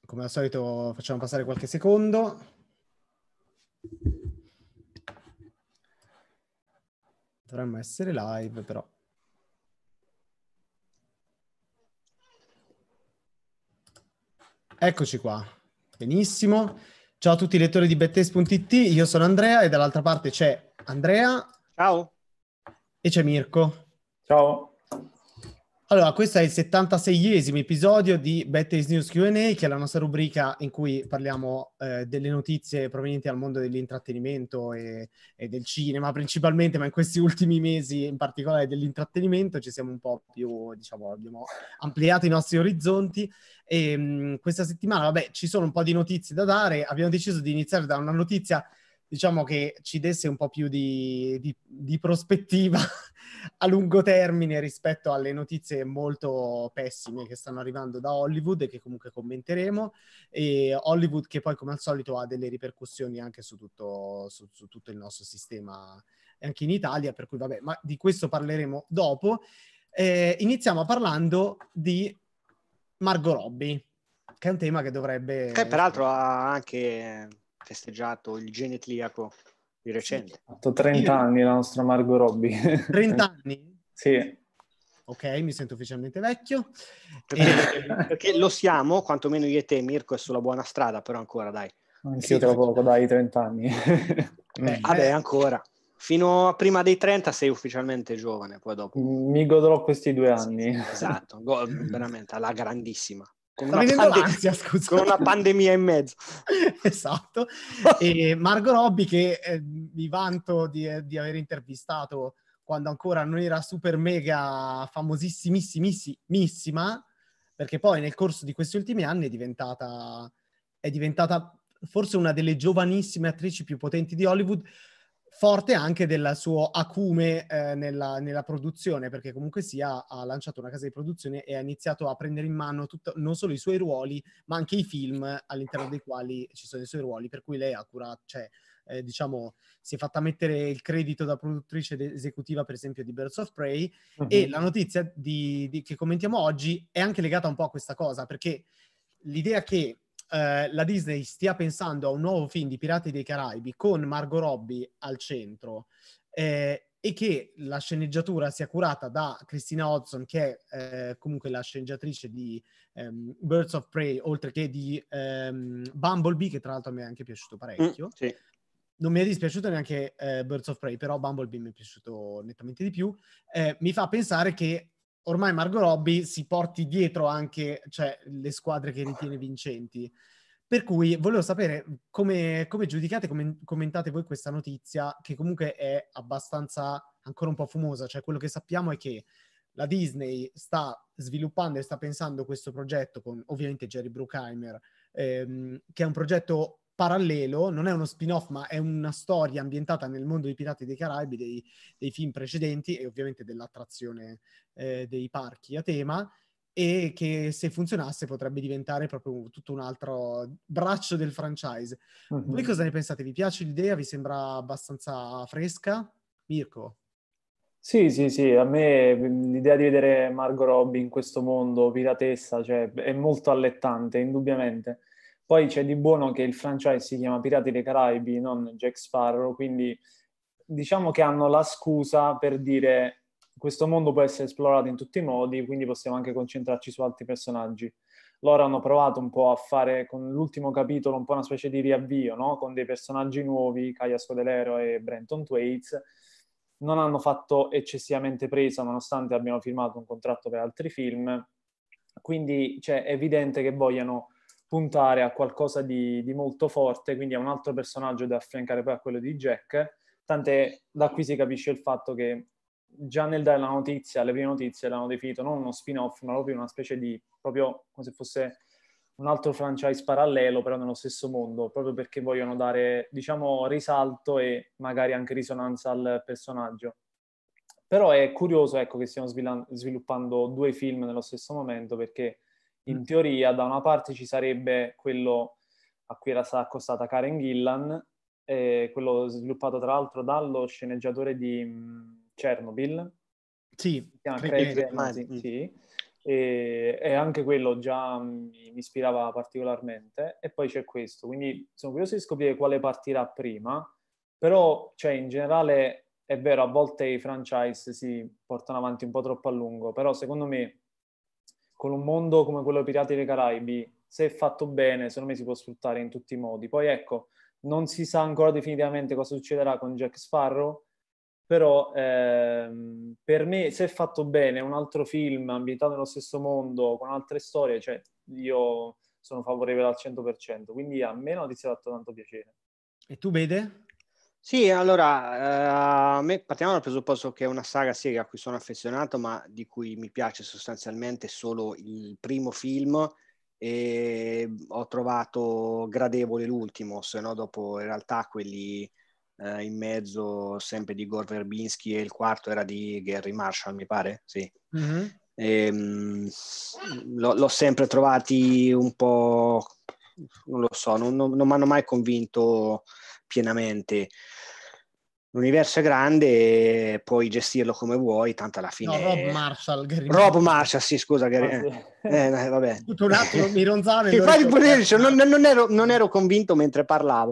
Come al solito facciamo passare qualche secondo. Dovremmo essere live, però. Eccoci qua. Benissimo. Ciao a tutti i lettori di bettace.it, io sono Andrea e dall'altra parte c'è Andrea. Ciao. E c'è Mirko. Ciao. Allora, questo è il 76esimo episodio di Bettace News Q&A, che è la nostra rubrica in cui parliamo delle notizie provenienti dal mondo dell'intrattenimento e del cinema principalmente, ma in questi ultimi mesi in particolare dell'intrattenimento ci siamo un po' più, diciamo, abbiamo ampliato i nostri orizzonti e questa settimana, vabbè, ci sono un po' di notizie da dare. Abbiamo deciso di iniziare da una notizia, diciamo, che ci desse un po' più di prospettiva a lungo termine rispetto alle notizie molto pessime che stanno arrivando da Hollywood e che comunque commenteremo, e Hollywood che poi come al solito ha delle ripercussioni anche su tutto il nostro sistema anche in Italia, per cui vabbè, ma di questo parleremo dopo. Iniziamo parlando di Margot Robbie, che è un tema che dovrebbe... Che peraltro ha anche festeggiato il genetliaco di recente. Ha fatto 30 anni la nostra Margot Robbie. 30 anni? Sì. Ok, mi sento ufficialmente vecchio. Perché lo siamo, quantomeno io e te, Mirko, è sulla buona strada, però ancora, dai. Anch'io tra poco, dai, 30 anni. Vabbè, ancora. Fino a prima dei 30 sei ufficialmente giovane, poi dopo. Mi godrò questi 2 anni. Esatto, veramente, alla grandissima. Sta venendo l'ansia, scusa. Con una pandemia in mezzo. Esatto. E Margot Robbie, che mi vanto di aver intervistato quando ancora non era super mega famosissimissima, perché poi nel corso di questi ultimi anni è diventata forse una delle giovanissime attrici più potenti di Hollywood, forte anche del suo acume nella produzione, perché comunque sia ha lanciato una casa di produzione e ha iniziato a prendere in mano non solo i suoi ruoli, ma anche i film all'interno dei quali ci sono i suoi ruoli, per cui lei ha curato, diciamo, si è fatta mettere il credito da produttrice esecutiva, per esempio, di Birds of Prey, e la notizia che commentiamo oggi è anche legata un po' a questa cosa, perché l'idea che la Disney stia pensando a un nuovo film di Pirati dei Caraibi con Margot Robbie al centro e che la sceneggiatura sia curata da Christina Hodson, che è comunque la sceneggiatrice di Birds of Prey, oltre che di Bumblebee, che tra l'altro mi è anche piaciuto parecchio. Sì. Non mi è dispiaciuto neanche Birds of Prey, però Bumblebee mi è piaciuto nettamente di più. Mi fa pensare che ormai Margot Robbie si porti dietro anche, cioè, le squadre che ritiene vincenti. Per cui volevo sapere come giudicate, come commentate voi questa notizia, che comunque è abbastanza ancora un po' fumosa. Cioè, quello che sappiamo è che la Disney sta sviluppando e sta pensando questo progetto con ovviamente Jerry Bruckheimer, che è un progetto parallelo, non è uno spin-off, ma è una storia ambientata nel mondo dei Pirati dei Caraibi, dei film precedenti e ovviamente dell'attrazione dei parchi a tema, e che se funzionasse potrebbe diventare proprio tutto un altro braccio del franchise. Voi cosa ne pensate? Vi piace l'idea? Vi sembra abbastanza fresca? Mirko? Sì, a me l'idea di vedere Margot Robbie in questo mondo piratessa, cioè, è molto allettante, indubbiamente. Poi c'è di buono che il franchise si chiama Pirati dei Caraibi, non Jack Sparrow, quindi diciamo che hanno la scusa per dire questo mondo può essere esplorato in tutti i modi, quindi possiamo anche concentrarci su altri personaggi. Loro hanno provato un po' a fare con l'ultimo capitolo un po' una specie di riavvio, no? Con dei personaggi nuovi, Kaya Scodelario e Brenton Thwaites. Non hanno fatto eccessivamente presa, nonostante abbiano firmato un contratto per altri film. Quindi è evidente che vogliano puntare a qualcosa di molto forte, quindi a un altro personaggio da affiancare poi a quello di Jack. Tant'è, da qui si capisce il fatto che già nel dare la notizia, le prime notizie l'hanno definito non uno spin-off, ma proprio una specie di, proprio come se fosse un altro franchise parallelo, però nello stesso mondo, proprio perché vogliono dare, diciamo, risalto e magari anche risonanza al personaggio. Però è curioso, ecco, che stiamo sviluppando 2 film nello stesso momento, perché in teoria da una parte ci sarebbe quello a cui era stata accostata Karen Gillan, quello sviluppato tra l'altro dallo sceneggiatore di Chernobyl. Sì, si chiama Craig Mazin, sì. e anche quello già mi ispirava particolarmente, e poi c'è questo, quindi sono curioso di scoprire quale partirà prima, però cioè, in generale è vero, a volte i franchise si portano avanti un po' troppo a lungo, però secondo me con un mondo come quello dei Pirati dei Caraibi, se è fatto bene, secondo me si può sfruttare in tutti i modi. Poi ecco, non si sa ancora definitivamente cosa succederà con Jack Sparrow, però per me, se è fatto bene, un altro film ambientato nello stesso mondo, con altre storie, cioè io sono favorevole al 100%, quindi a me la notizia ha fatto tanto piacere. E tu, Bede? Sì, allora, a me partiamo dal presupposto che è una saga sì, a cui sono affezionato, ma di cui mi piace sostanzialmente solo il primo film, e ho trovato gradevole l'ultimo, se no dopo in realtà quelli in mezzo, sempre di Gore Verbinski, e il quarto era di Gary Marshall, mi pare, sì. Mm-hmm. L'ho sempre trovati un po', non lo so, non mi hanno mai convinto pienamente. L'universo è grande, puoi gestirlo come vuoi, tanto alla No, Rob fine... Marshall, Gary Rob Marshall. Marshall, sì, scusa, Gary... vabbè. Tutto un attimo mi ronzava e Infatti non ero convinto mentre parlavo.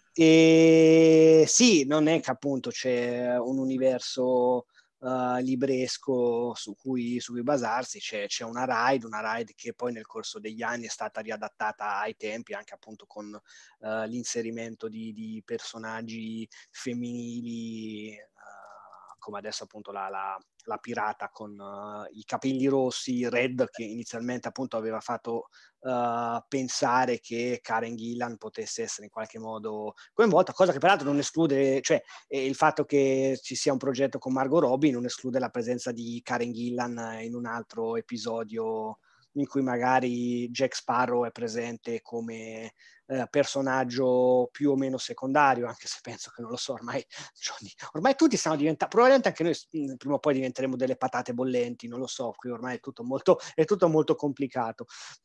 E sì, non è che appunto c'è un universo libresco su cui basarsi, c'è una ride che poi nel corso degli anni è stata riadattata ai tempi, anche appunto con l'inserimento di personaggi femminili, come adesso appunto la pirata con i capelli rossi, Red, che inizialmente appunto aveva fatto pensare che Karen Gillan potesse essere in qualche modo coinvolta, cosa che peraltro non esclude, cioè il fatto che ci sia un progetto con Margot Robbie non esclude la presenza di Karen Gillan in un altro episodio in cui magari Jack Sparrow è presente come personaggio più o meno secondario, anche se penso che non lo so, ormai tutti stanno diventando, probabilmente anche noi prima o poi diventeremo delle patate bollenti, non lo so, qui ormai è tutto molto complicato,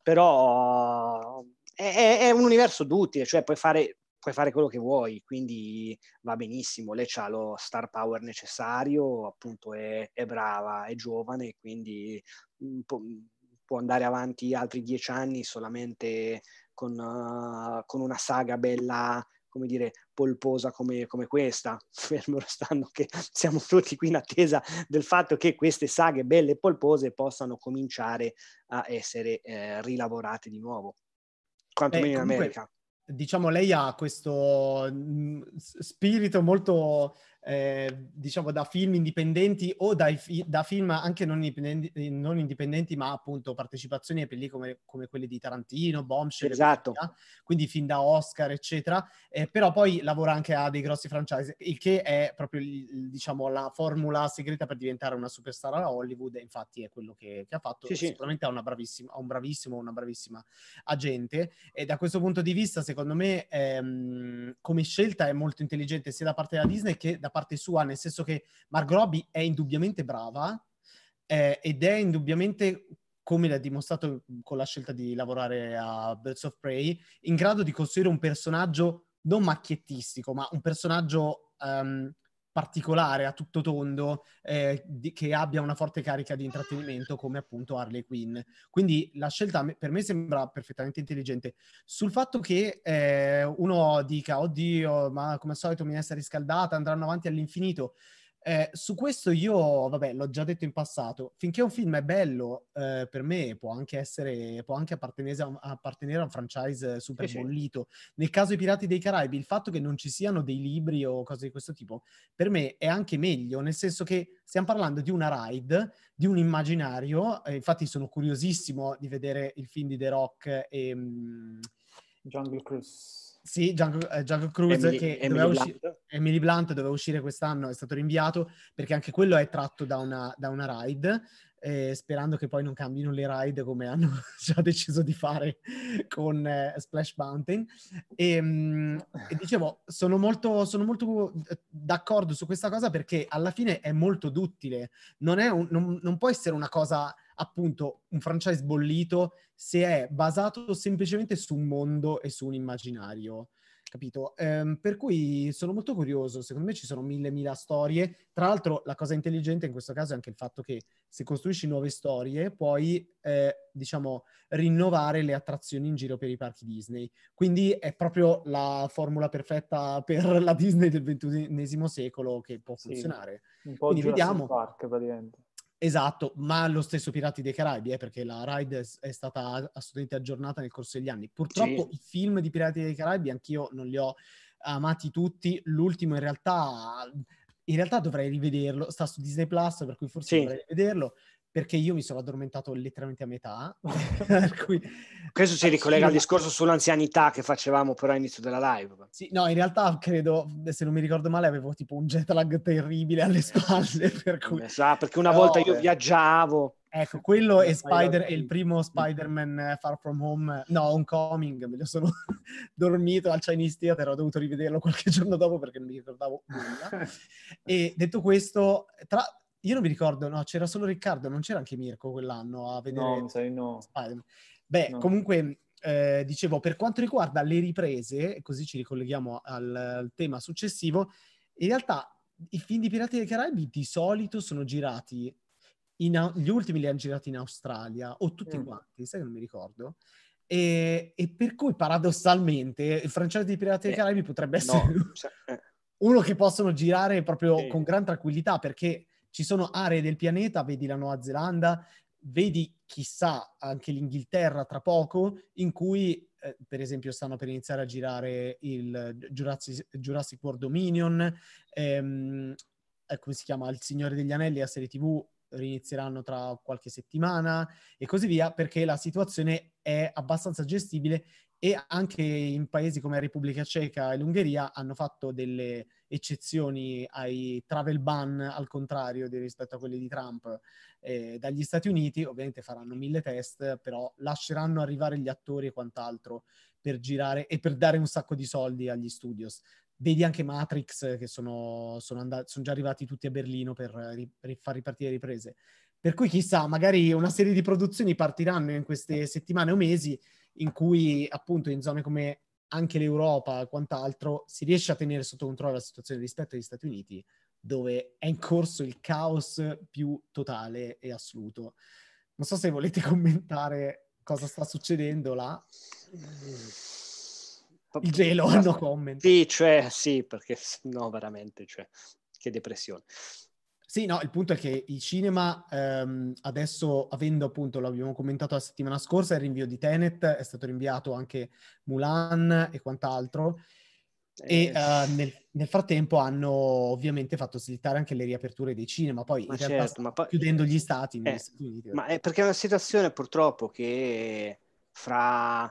però è un universo duttile, cioè puoi fare quello che vuoi, quindi va benissimo. Lei ha lo star power necessario, appunto è brava, è giovane, quindi può andare avanti altri 10 anni solamente con una saga bella, come dire, polposa come questa, fermo restando che siamo tutti qui in attesa del fatto che queste saghe belle e polpose possano cominciare a essere rilavorate di nuovo, quantomeno in America. Diciamo, lei ha questo spirito molto, diciamo, da film indipendenti o da film anche non indipendenti, ma appunto partecipazioni a pellicole come quelle di Tarantino, Bombshell, esatto. quindi film da Oscar, eccetera. Però poi lavora anche a dei grossi franchise, il che è proprio, diciamo, la formula segreta per diventare una superstar a Hollywood, e infatti è quello che ha fatto. Sì. Sicuramente ha una bravissima agente, e da questo punto di vista secondo me come scelta è molto intelligente sia da parte della Disney che da parte sua, nel senso che Margot Robbie è indubbiamente brava ed è indubbiamente, come l'ha dimostrato con la scelta di lavorare a Birds of Prey, in grado di costruire un personaggio non macchiettistico, ma un personaggio particolare, a tutto tondo, che abbia una forte carica di intrattenimento, come appunto Harley Quinn. Quindi la scelta per me sembra perfettamente intelligente. Sul fatto che uno dica, oddio, ma come al solito mi è riscaldata, andranno avanti all'infinito. Su questo io, vabbè, l'ho già detto in passato, finché un film è bello, per me può anche appartenere a un franchise super bollito. Nel caso dei Pirati dei Caraibi, il fatto che non ci siano dei libri o cose di questo tipo, per me è anche meglio, nel senso che stiamo parlando di una ride, di un immaginario, infatti sono curiosissimo di vedere il film di The Rock e... Jungle Cruise. Sì, Jungle Cruise, Emily Blunt doveva uscire quest'anno, è stato rinviato perché anche quello è tratto da una ride, sperando che poi non cambino le ride come hanno già deciso di fare con Splash Mountain. E dicevo, sono molto d'accordo su questa cosa, perché alla fine è molto duttile, non può essere una cosa, appunto, un franchise bollito se è basato semplicemente su un mondo e su un immaginario. capito? Per cui sono molto curioso, secondo me ci sono mille storie. Tra l'altro la cosa intelligente in questo caso è anche il fatto che se costruisci nuove storie puoi, diciamo, rinnovare le attrazioni in giro per i parchi Disney. Quindi è proprio la formula perfetta per la Disney del XXI secolo che può funzionare. Un po' Quindi Jurassic vediamo. Park praticamente. Esatto, ma lo stesso Pirati dei Caraibi, perché la ride è stata assolutamente aggiornata nel corso degli anni. Purtroppo Sì. i film di Pirati dei Caraibi anch'io non li ho amati tutti. L'ultimo in realtà dovrei rivederlo, sta su Disney Plus, per cui forse dovrei rivederlo, perché io mi sono addormentato letteralmente a metà. Per cui, questo si ricollega al discorso sull'anzianità che facevamo però all'inizio della live. Sì, no, in realtà credo, se non mi ricordo male, avevo tipo un jet lag terribile alle spalle. Per cui... perché una volta io viaggiavo. Ecco, quello è il primo Spider-Man Far From Home, no, Homecoming, me lo sono dormito al Chinese Theater, ho dovuto rivederlo qualche giorno dopo perché non mi ricordavo nulla. E detto questo, io non mi ricordo, no, c'era solo Riccardo, non c'era anche Mirko quell'anno a vedere Spider-Man. Beh, no. Comunque, dicevo, per quanto riguarda le riprese, e così ci ricolleghiamo al tema successivo, in realtà i film di Pirati dei Caraibi di solito sono girati gli ultimi li hanno girati in Australia, o tutti quanti, sai che non mi ricordo. E per cui paradossalmente il franchise di Pirati dei Caraibi potrebbe essere uno che possono girare proprio con gran tranquillità, perché ci sono aree del pianeta, vedi la Nuova Zelanda, vedi chissà anche l'Inghilterra tra poco, in cui per esempio stanno per iniziare a girare il Jurassic World Dominion, come si chiama, Il Signore degli Anelli, la serie TV rinizieranno tra qualche settimana e così via, perché la situazione è abbastanza gestibile e anche in paesi come la Repubblica Ceca e l'Ungheria hanno fatto delle eccezioni ai travel ban, al contrario rispetto a quelli di Trump dagli Stati Uniti. Ovviamente faranno 1000 test, però lasceranno arrivare gli attori e quant'altro per girare e per dare un sacco di soldi agli studios. Vedi anche Matrix, che sono già arrivati tutti a Berlino per far ripartire le riprese. Per cui chissà, magari una serie di produzioni partiranno in queste settimane o mesi in cui appunto in zone come anche l'Europa e quant'altro si riesce a tenere sotto controllo la situazione rispetto agli Stati Uniti, dove è in corso il caos più totale e assoluto. Non so se volete commentare cosa sta succedendo là. Il gelo, no comment. Sì, perché no, veramente, che depressione. Sì, no, il punto è che i cinema adesso, avendo appunto, l'abbiamo commentato la settimana scorsa, il rinvio di Tenet, è stato rinviato anche Mulan e quant'altro, e nel frattempo hanno ovviamente fatto slittare anche le riaperture dei cinema, poi in realtà chiudendo gli stati negli Stati Uniti. Ma è perché è una situazione purtroppo che fra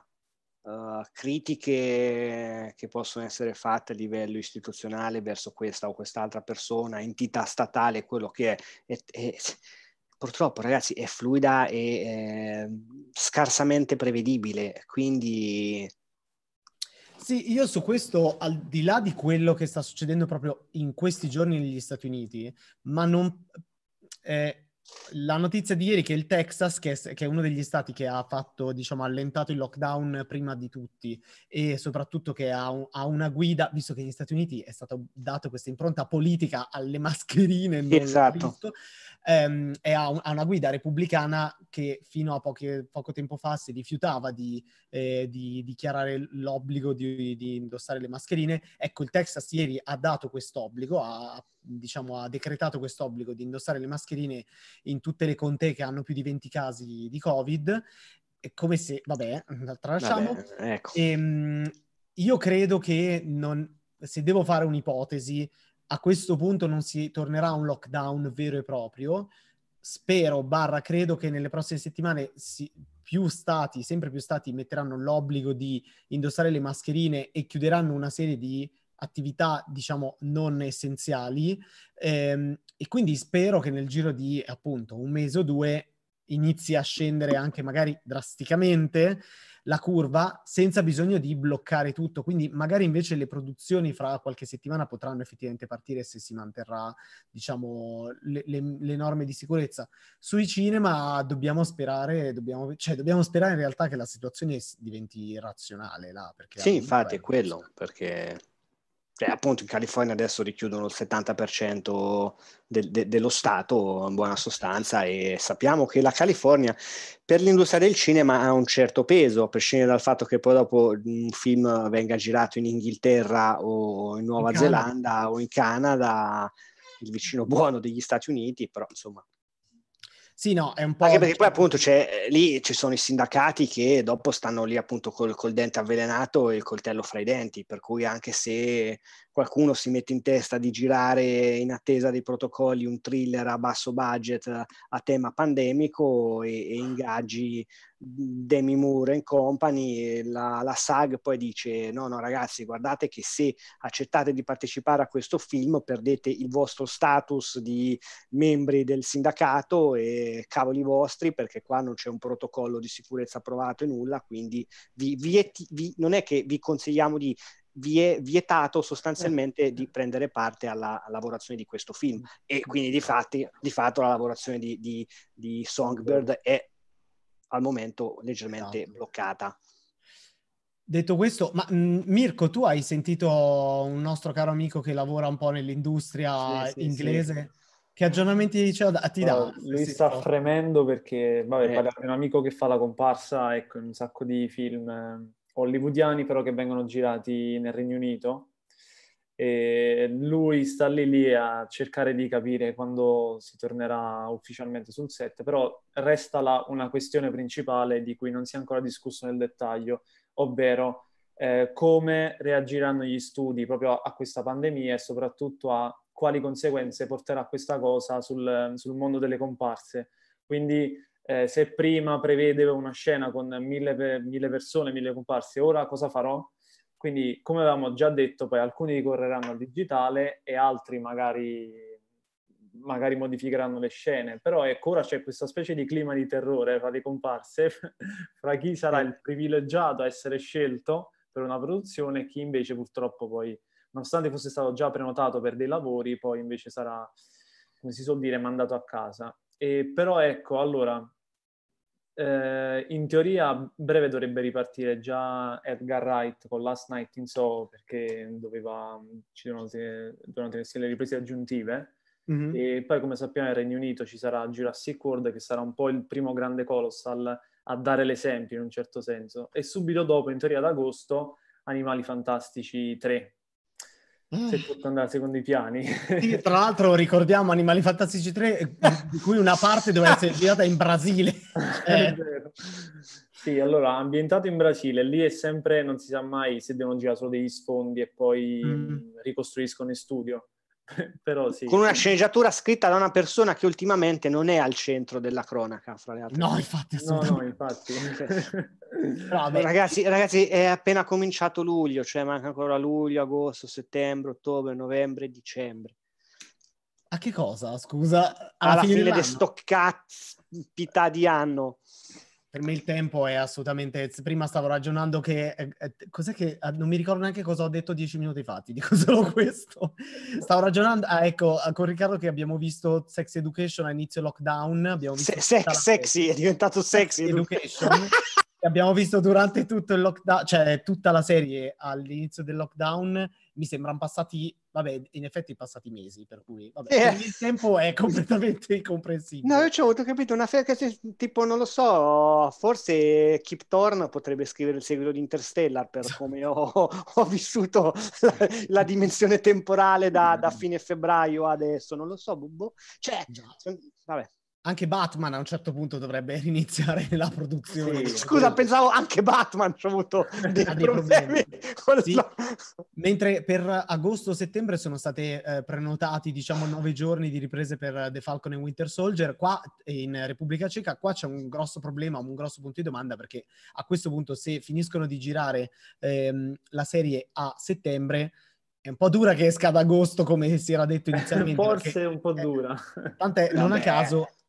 critiche che possono essere fatte a livello istituzionale verso questa o quest'altra persona, entità statale, quello che è purtroppo, ragazzi, è fluida e scarsamente prevedibile, quindi... Sì, io su questo, al di là di quello che sta succedendo proprio in questi giorni negli Stati Uniti, ma non... la notizia di ieri che il Texas, che è uno degli stati che ha fatto, diciamo, allentato il lockdown prima di tutti e soprattutto che ha una guida, visto che negli Stati Uniti è stata data questa impronta politica alle mascherine, non esatto. e ha una guida repubblicana che fino a poco tempo fa si rifiutava di dichiarare l'obbligo di indossare le mascherine. Ecco, il Texas ieri ha dato quest'obbligo, ha decretato quest'obbligo di indossare le mascherine in tutte le contee che hanno più di 20 casi di Covid, è come se, tralasciamo. Ecco. Io credo che se devo fare un'ipotesi, a questo punto non si tornerà a un lockdown vero e proprio. Spero, credo che nelle prossime settimane sempre più stati metteranno l'obbligo di indossare le mascherine e chiuderanno una serie di attività, diciamo, non essenziali, e quindi spero che nel giro di appunto un mese o due inizi a scendere anche magari drasticamente la curva senza bisogno di bloccare tutto. Quindi magari invece le produzioni fra qualche settimana potranno effettivamente partire se si manterrà, diciamo, le norme di sicurezza. Sui cinema dobbiamo sperare in realtà che la situazione diventi razionale là, perché Sì, infatti è quello, perché appunto in California adesso richiudono il 70% dello Stato in buona sostanza, e sappiamo che la California per l'industria del cinema ha un certo peso, a prescindere dal fatto che poi dopo un film venga girato in Inghilterra o in Nuova Zelanda o in Canada, il vicino buono degli Stati Uniti, però insomma. Sì, no, è un po'... Anche perché poi appunto lì ci sono i sindacati che dopo stanno lì appunto col dente avvelenato e il coltello fra i denti, per cui anche se qualcuno si mette in testa di girare in attesa dei protocolli un thriller a basso budget a tema pandemico e ingaggi Demi Moore and Company, la SAG poi dice no ragazzi, guardate che se accettate di partecipare a questo film perdete il vostro status di membri del sindacato e cavoli vostri, perché qua non c'è un protocollo di sicurezza approvato e nulla, quindi non è che vi consigliamo vi è vietato sostanzialmente di prendere parte alla lavorazione di questo film, e quindi di fatto la lavorazione di Songbird è al momento leggermente bloccata. Detto questo, ma Mirko, tu hai sentito un nostro caro amico che lavora un po' nell'industria inglese? Sì. Che aggiornamenti ti dà? Lui sta fremendo perché, parla di un amico che fa la comparsa, ecco, in un sacco di film hollywoodiani, però che vengono girati nel Regno Unito. E lui sta lì a cercare di capire quando si tornerà ufficialmente sul set, però resta una questione principale di cui non si è ancora discusso nel dettaglio, ovvero come reagiranno gli studi proprio a questa pandemia e soprattutto a quali conseguenze porterà questa cosa sul mondo delle comparse. Quindi se prima prevede una scena con 1000 persone, 1000 comparse, ora cosa farò? Quindi, come avevamo già detto, poi alcuni ricorreranno al digitale e altri magari modificheranno le scene. Però ecco, ora c'è questa specie di clima di terrore fra le comparse, fra chi sarà il privilegiato a essere scelto per una produzione e chi invece purtroppo poi, nonostante fosse stato già prenotato per dei lavori, poi invece sarà, come si suol dire, mandato a casa. Però ecco, allora... in teoria a breve dovrebbe ripartire già Edgar Wright con Last Night in Soho, perché ci devono tenersi le riprese aggiuntive. Mm-hmm. E poi, come sappiamo, nel Regno Unito ci sarà Jurassic World, che sarà un po' il primo grande colossal a dare l'esempio in un certo senso, e subito dopo, in teoria ad agosto, Animali Fantastici 3, se tutto andrà secondo i piani. Sì, tra l'altro ricordiamo Animali Fantastici 3, di cui una parte doveva essere girata in Brasile. È vero. Sì, allora, ambientato in Brasile, lì è sempre, non si sa mai se devono girare solo degli sfondi e poi ricostruiscono in studio. Però sì. Con una sceneggiatura scritta da una persona che ultimamente non è al centro della cronaca, fra le altre cose. No, infatti, assolutamente. No, infatti. Ragazzi, è appena cominciato luglio, cioè manca ancora luglio, agosto, settembre, ottobre, novembre, dicembre. A che cosa, scusa? Alla fine di sto caspita di anno. Per me il tempo è assolutamente... Prima stavo ragionando che... cos'è che... non mi ricordo neanche cosa ho detto 10 minuti fa, ti dico solo questo. Stavo ragionando... ecco, con Riccardo che abbiamo visto Sex Education a inizio lockdown. Abbiamo visto sexy, è diventato Sex Education. Abbiamo visto durante tutto il lockdown, cioè tutta la serie all'inizio del lockdown. Mi sembrano passati, in effetti passati mesi, per cui per il tempo è completamente incomprensibile. No, io ci ho avuto capito una tipo, non lo so, forse Kip Thorne potrebbe scrivere il seguito di Interstellar per come ho vissuto la dimensione temporale da fine febbraio adesso, non lo so, cioè, vabbè. Anche Batman a un certo punto dovrebbe riniziare la produzione. Sì. Scusa, pensavo anche Batman ci ha avuto dei problemi. Sì. Mentre per agosto-settembre sono state prenotati, 9 giorni di riprese per The Falcon and Winter Soldier. Qua in Repubblica Ceca, qua c'è un grosso problema, un grosso punto di domanda, perché a questo punto se finiscono di girare la serie a settembre, è un po' dura che esca ad agosto come si era detto inizialmente. Forse è un po' dura. Tant'è, non a caso...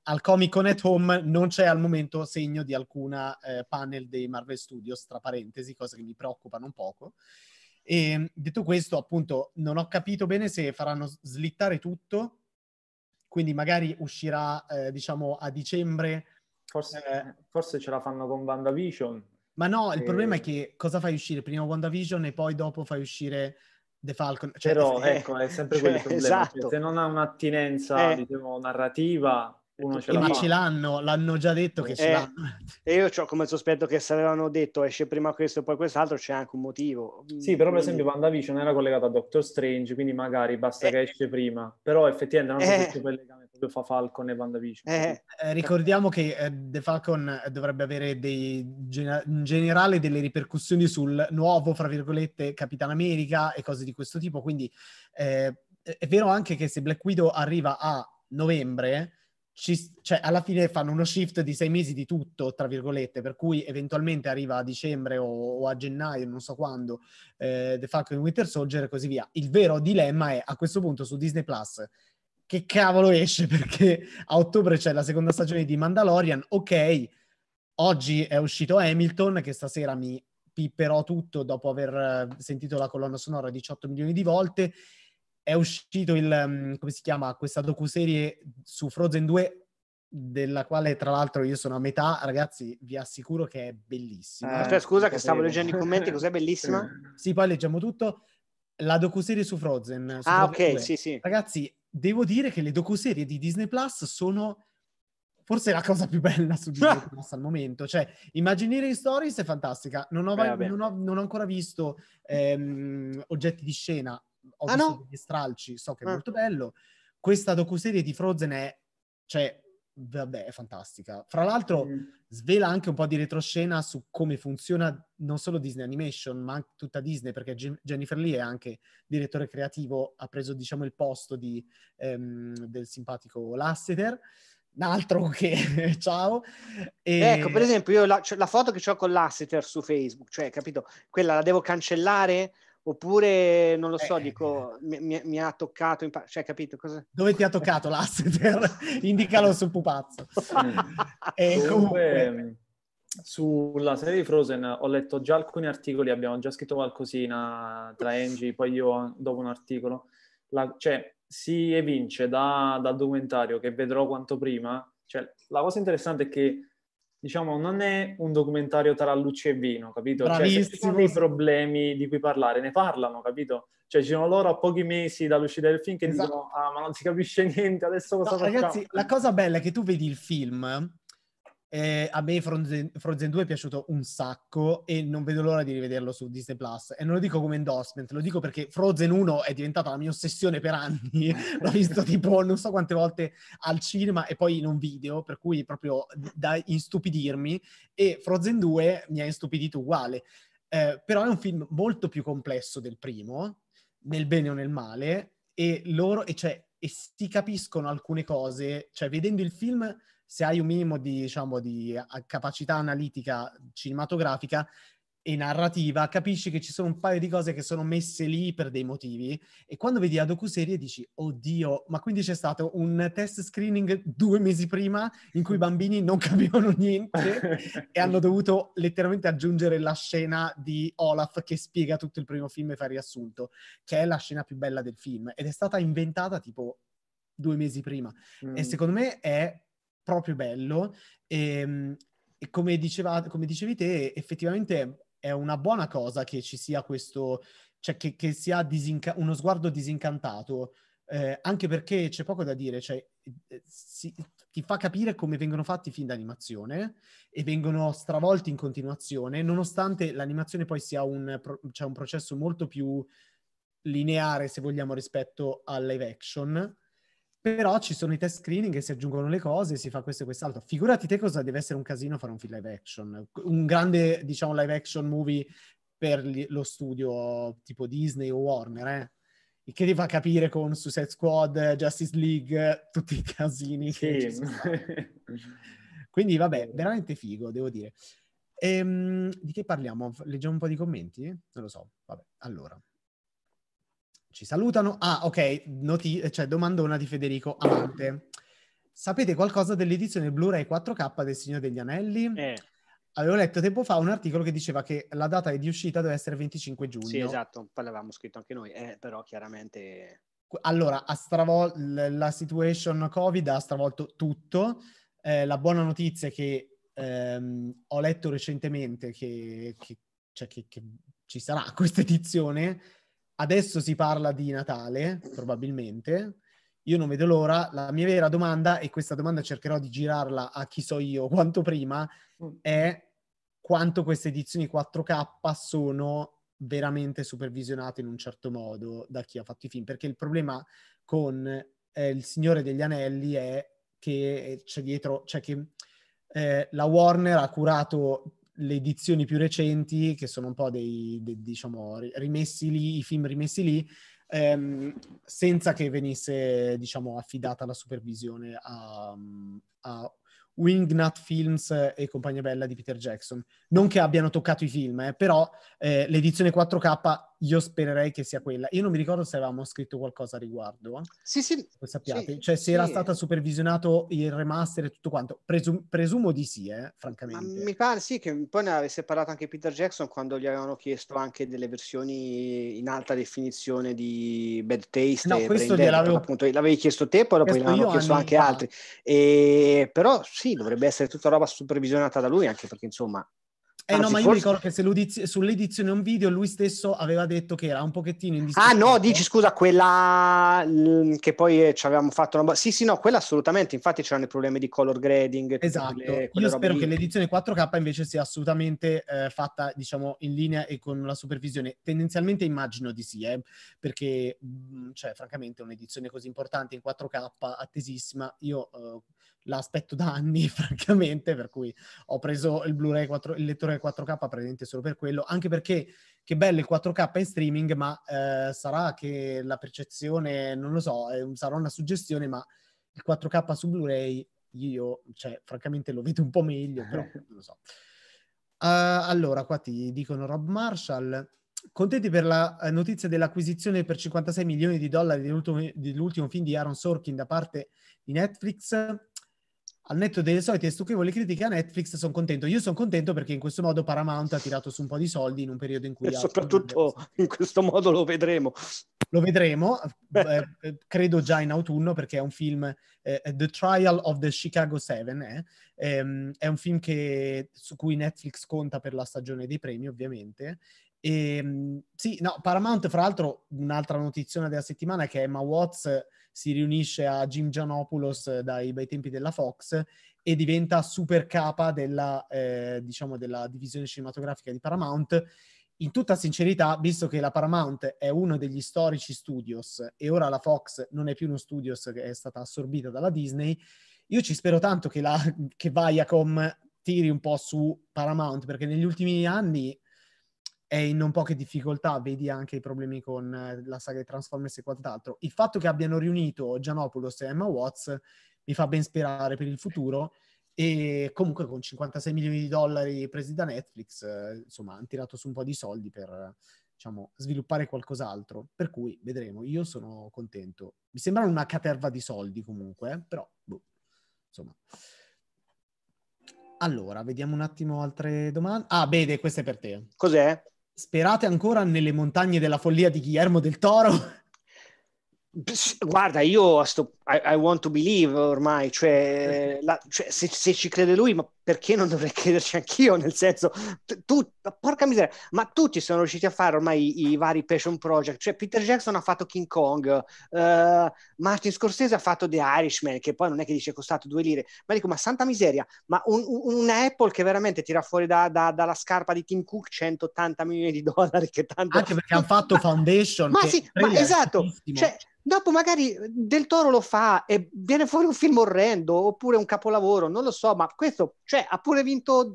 al Comic Con at Home non c'è al momento segno di alcuna panel dei Marvel Studios, tra parentesi, cose che mi preoccupano un poco. E detto questo, appunto, non ho capito bene se faranno slittare tutto, quindi magari uscirà, diciamo, a dicembre. Forse ce la fanno con WandaVision. Ma no, il problema è che cosa fai uscire? Prima WandaVision e poi dopo fai uscire The Falcon. Cioè, Però, ecco, è sempre quello il problema. Esatto. Cioè, se non ha un'attinenza, diciamo, narrativa, uno ce la ma fa. ce l'hanno già detto che ce l'hanno. E io ho come sospetto che se avevano detto esce prima questo e poi quest'altro, c'è anche un motivo. Sì, però per esempio WandaVision era collegato a Doctor Strange, quindi magari basta che esce prima. Però effettivamente non so se c'è quel legame proprio fa Falcon e WandaVision. Ricordiamo che The Falcon dovrebbe avere in generale delle ripercussioni sul nuovo, fra virgolette, Capitan America e cose di questo tipo, quindi è vero anche che se Black Widow arriva a novembre, cioè alla fine fanno uno shift di 6 mesi di tutto, tra virgolette, per cui eventualmente arriva a dicembre o a gennaio, non so quando, The Falcon e Winter Soldier e così via. Il vero dilemma è, a questo punto, su Disney Plus, che cavolo esce, perché a ottobre c'è la seconda stagione di Mandalorian. Ok, oggi è uscito Hamilton, che stasera mi pipperò tutto dopo aver sentito la colonna sonora 18 milioni di volte. È uscito come si chiama, questa docuserie su Frozen 2, della quale tra l'altro io sono a metà. Ragazzi, vi assicuro che è bellissima. Aspetta, scusa che stavo leggendo i commenti, cos'è bellissima? Sì, poi leggiamo tutto. La docuserie su Frozen. Su Frozen ok, 2. Sì. Ragazzi, devo dire che le docuserie di Disney Plus sono forse la cosa più bella su Disney Plus al momento. Cioè, Imagineering Stories è fantastica. Non ho ancora visto oggetti di scena. Ho visto degli stralci, so che è molto bello. Questa docuserie di Frozen è fantastica. Fra l'altro svela anche un po' di retroscena su come funziona non solo Disney Animation, ma anche tutta Disney, perché Jennifer Lee è anche direttore creativo, ha preso, diciamo, il posto del simpatico Lasseter. Un altro che ciao. Ecco, per esempio, io la foto che ho con Lasseter su Facebook, cioè, capito, quella la devo cancellare oppure non lo so, dico mi ha toccato, cioè, capito cosa? Dove ti ha toccato Lasseter? Indicalo sul pupazzo. Comunque sulla serie di Frozen ho letto già alcuni articoli, abbiamo già scritto qualcosina tra Angie, poi io dopo un articolo, cioè si evince dal documentario che vedrò quanto prima. Cioè, la cosa interessante è che, diciamo, non è un documentario tra luce e vino, capito? Cioè, se ci sono dei problemi di cui parlare, ne parlano, capito? Cioè, ci sono loro a pochi mesi dall'uscita del film che dicono ma non si capisce niente, adesso cosa facciamo? Ragazzi, la cosa bella è che tu vedi il film, a me Frozen 2 è piaciuto un sacco e non vedo l'ora di rivederlo su Disney Plus, e non lo dico come endorsement, lo dico perché Frozen 1 è diventata la mia ossessione per anni. L'ho visto tipo non so quante volte al cinema e poi in un video, per cui proprio da instupidirmi, e Frozen 2 mi ha istupidito uguale. Però è un film molto più complesso del primo, nel bene o nel male, e si capiscono alcune cose, cioè vedendo il film, se hai un minimo di, diciamo, di capacità analitica cinematografica e narrativa, capisci che ci sono un paio di cose che sono messe lì per dei motivi, e quando vedi la docuserie dici, oddio, ma quindi c'è stato un test screening 2 mesi prima in cui i bambini non capivano niente e hanno dovuto letteralmente aggiungere la scena di Olaf che spiega tutto il primo film e fa il riassunto, che è la scena più bella del film, ed è stata inventata tipo 2 mesi prima. E secondo me è proprio bello, e come dicevi te, effettivamente è una buona cosa che ci sia questo, cioè che sia uno sguardo disincantato, anche perché c'è poco da dire, cioè ti fa capire come vengono fatti i film d'animazione e vengono stravolti in continuazione, nonostante l'animazione poi sia un processo molto più lineare, se vogliamo, rispetto al live action. Però ci sono i test screening e si aggiungono le cose, si fa questo e quest'altro. Figurati te cosa deve essere un casino fare un film live action. Un grande, diciamo, live action movie per lo studio tipo Disney o Warner, Il che ti fa capire con Suicide Squad, Justice League, tutti i casini che ci sono stati. Quindi vabbè, veramente figo, devo dire. Di che parliamo? Leggiamo un po' di commenti? Non lo so. Vabbè, allora. Ci salutano. Ah, ok, domandona di Federico Amante. sapete qualcosa dell'edizione Blu-ray 4K del Signore degli Anelli? Avevo letto tempo fa un articolo che diceva che la data di uscita deve essere 25 giugno. Sì, esatto, poi l'avevamo scritto anche noi, però chiaramente... Allora, la situation Covid ha stravolto tutto. La buona notizia è che ho letto recentemente che ci sarà questa edizione. Adesso si parla di Natale, probabilmente. Io non vedo l'ora. La mia vera domanda, e questa domanda cercherò di girarla a chi so io quanto prima, è quanto queste edizioni 4K sono veramente supervisionate in un certo modo da chi ha fatto i film. Perché il problema con Il Signore degli Anelli è che c'è dietro, cioè che la Warner ha curato le edizioni più recenti, che sono un po' diciamo, rimessi lì, i film rimessi lì, senza che venisse, diciamo, affidata la supervisione a Wingnut Films e compagnia bella di Peter Jackson. Non che abbiano toccato i film, però l'edizione 4K io spererei che sia quella. Io non mi ricordo se avevamo scritto qualcosa a riguardo. Sì. Sappiate. Cioè se era stato supervisionato il remaster e tutto quanto. Presumo di sì, francamente. Ma mi pare sì che poi ne avesse parlato anche Peter Jackson quando gli avevano chiesto anche delle versioni in alta definizione di Bad Taste no, e questo Brain Dead, appunto l'avevi chiesto te, poi dopo gliel'hanno chiesto anche altri. Però sì, dovrebbe essere tutta roba supervisionata da lui, anche perché insomma... no, ma io mi ricordo che sull'edizione un video lui stesso aveva detto che era un pochettino in discussione. Ah no, dici scusa, quella che poi ci avevamo fatto sì, no, quella assolutamente, infatti c'erano i problemi di color grading. Esatto, io spero che l'edizione 4K invece sia assolutamente fatta, diciamo, in linea e con la supervisione. Tendenzialmente immagino di sì, perché, cioè, francamente un'edizione così importante in 4K, attesissima, io... l'aspetto da anni, francamente, per cui ho preso il Blu-ray il lettore 4K praticamente solo per quello, anche perché che bello il 4K in streaming, ma sarà che la percezione, non lo so, sarà una suggestione, ma il 4K su Blu-ray io, cioè, francamente lo vedo un po' meglio, però non lo so. Allora, qua ti dicono Rob Marshall. Contenti per la notizia dell'acquisizione per 56 milioni di dollari dell'ultimo film di Aaron Sorkin da parte di Netflix? Al netto delle solite stucchevoli critiche a Netflix, sono contento. Io sono contento perché in questo modo Paramount ha tirato su un po' di soldi in un periodo in cui... E soprattutto in questo modo lo vedremo. Lo vedremo, credo già in autunno, perché è un film, The Trial of the Chicago 7, è un film su cui Netflix conta per la stagione dei premi, ovviamente. Sì, no, Paramount, fra l'altro, un'altra notizia della settimana è che Emma Watts si riunisce a Jim Giannopoulos dai bei tempi della Fox e diventa super capa della divisione cinematografica di Paramount. In tutta sincerità, visto che la Paramount è uno degli storici studios e ora la Fox non è più uno studios che è stata assorbita dalla Disney, io ci spero tanto che Viacom tiri un po' su Paramount, perché negli ultimi anni è in non poche difficoltà, vedi anche i problemi con la saga di Transformers e quant'altro. Il fatto che abbiano riunito Giannopoulos e Emma Watts mi fa ben sperare per il futuro, e comunque con 56 milioni di dollari presi da Netflix, insomma, hanno tirato su un po' di soldi per, diciamo, sviluppare qualcos'altro, per cui vedremo. Io sono contento. Mi sembra una caterva di soldi comunque, però, insomma. Allora, vediamo un attimo altre domande. Ah, Bede, questa è per te. Cos'è? Sperate ancora nelle montagne della follia di Guillermo del Toro? Guarda, io I want to believe ormai, cioè se ci crede lui, ma perché non dovrei crederci anch'io? Nel senso, porca miseria, ma tutti sono riusciti a fare ormai i vari passion project, cioè Peter Jackson ha fatto King Kong, Martin Scorsese ha fatto The Irishman, che poi non è che dice è costato 2 lire, ma dico, ma santa miseria, ma una Apple che veramente tira fuori dalla scarpa di Tim Cook 180 milioni di dollari, che tanto... Anche perché hanno fatto Foundation, ma che sì, ma esatto, cioè dopo magari Del Toro lo fa e viene fuori un film orrendo oppure un capolavoro, non lo so, ma questo, cioè, ha pure vinto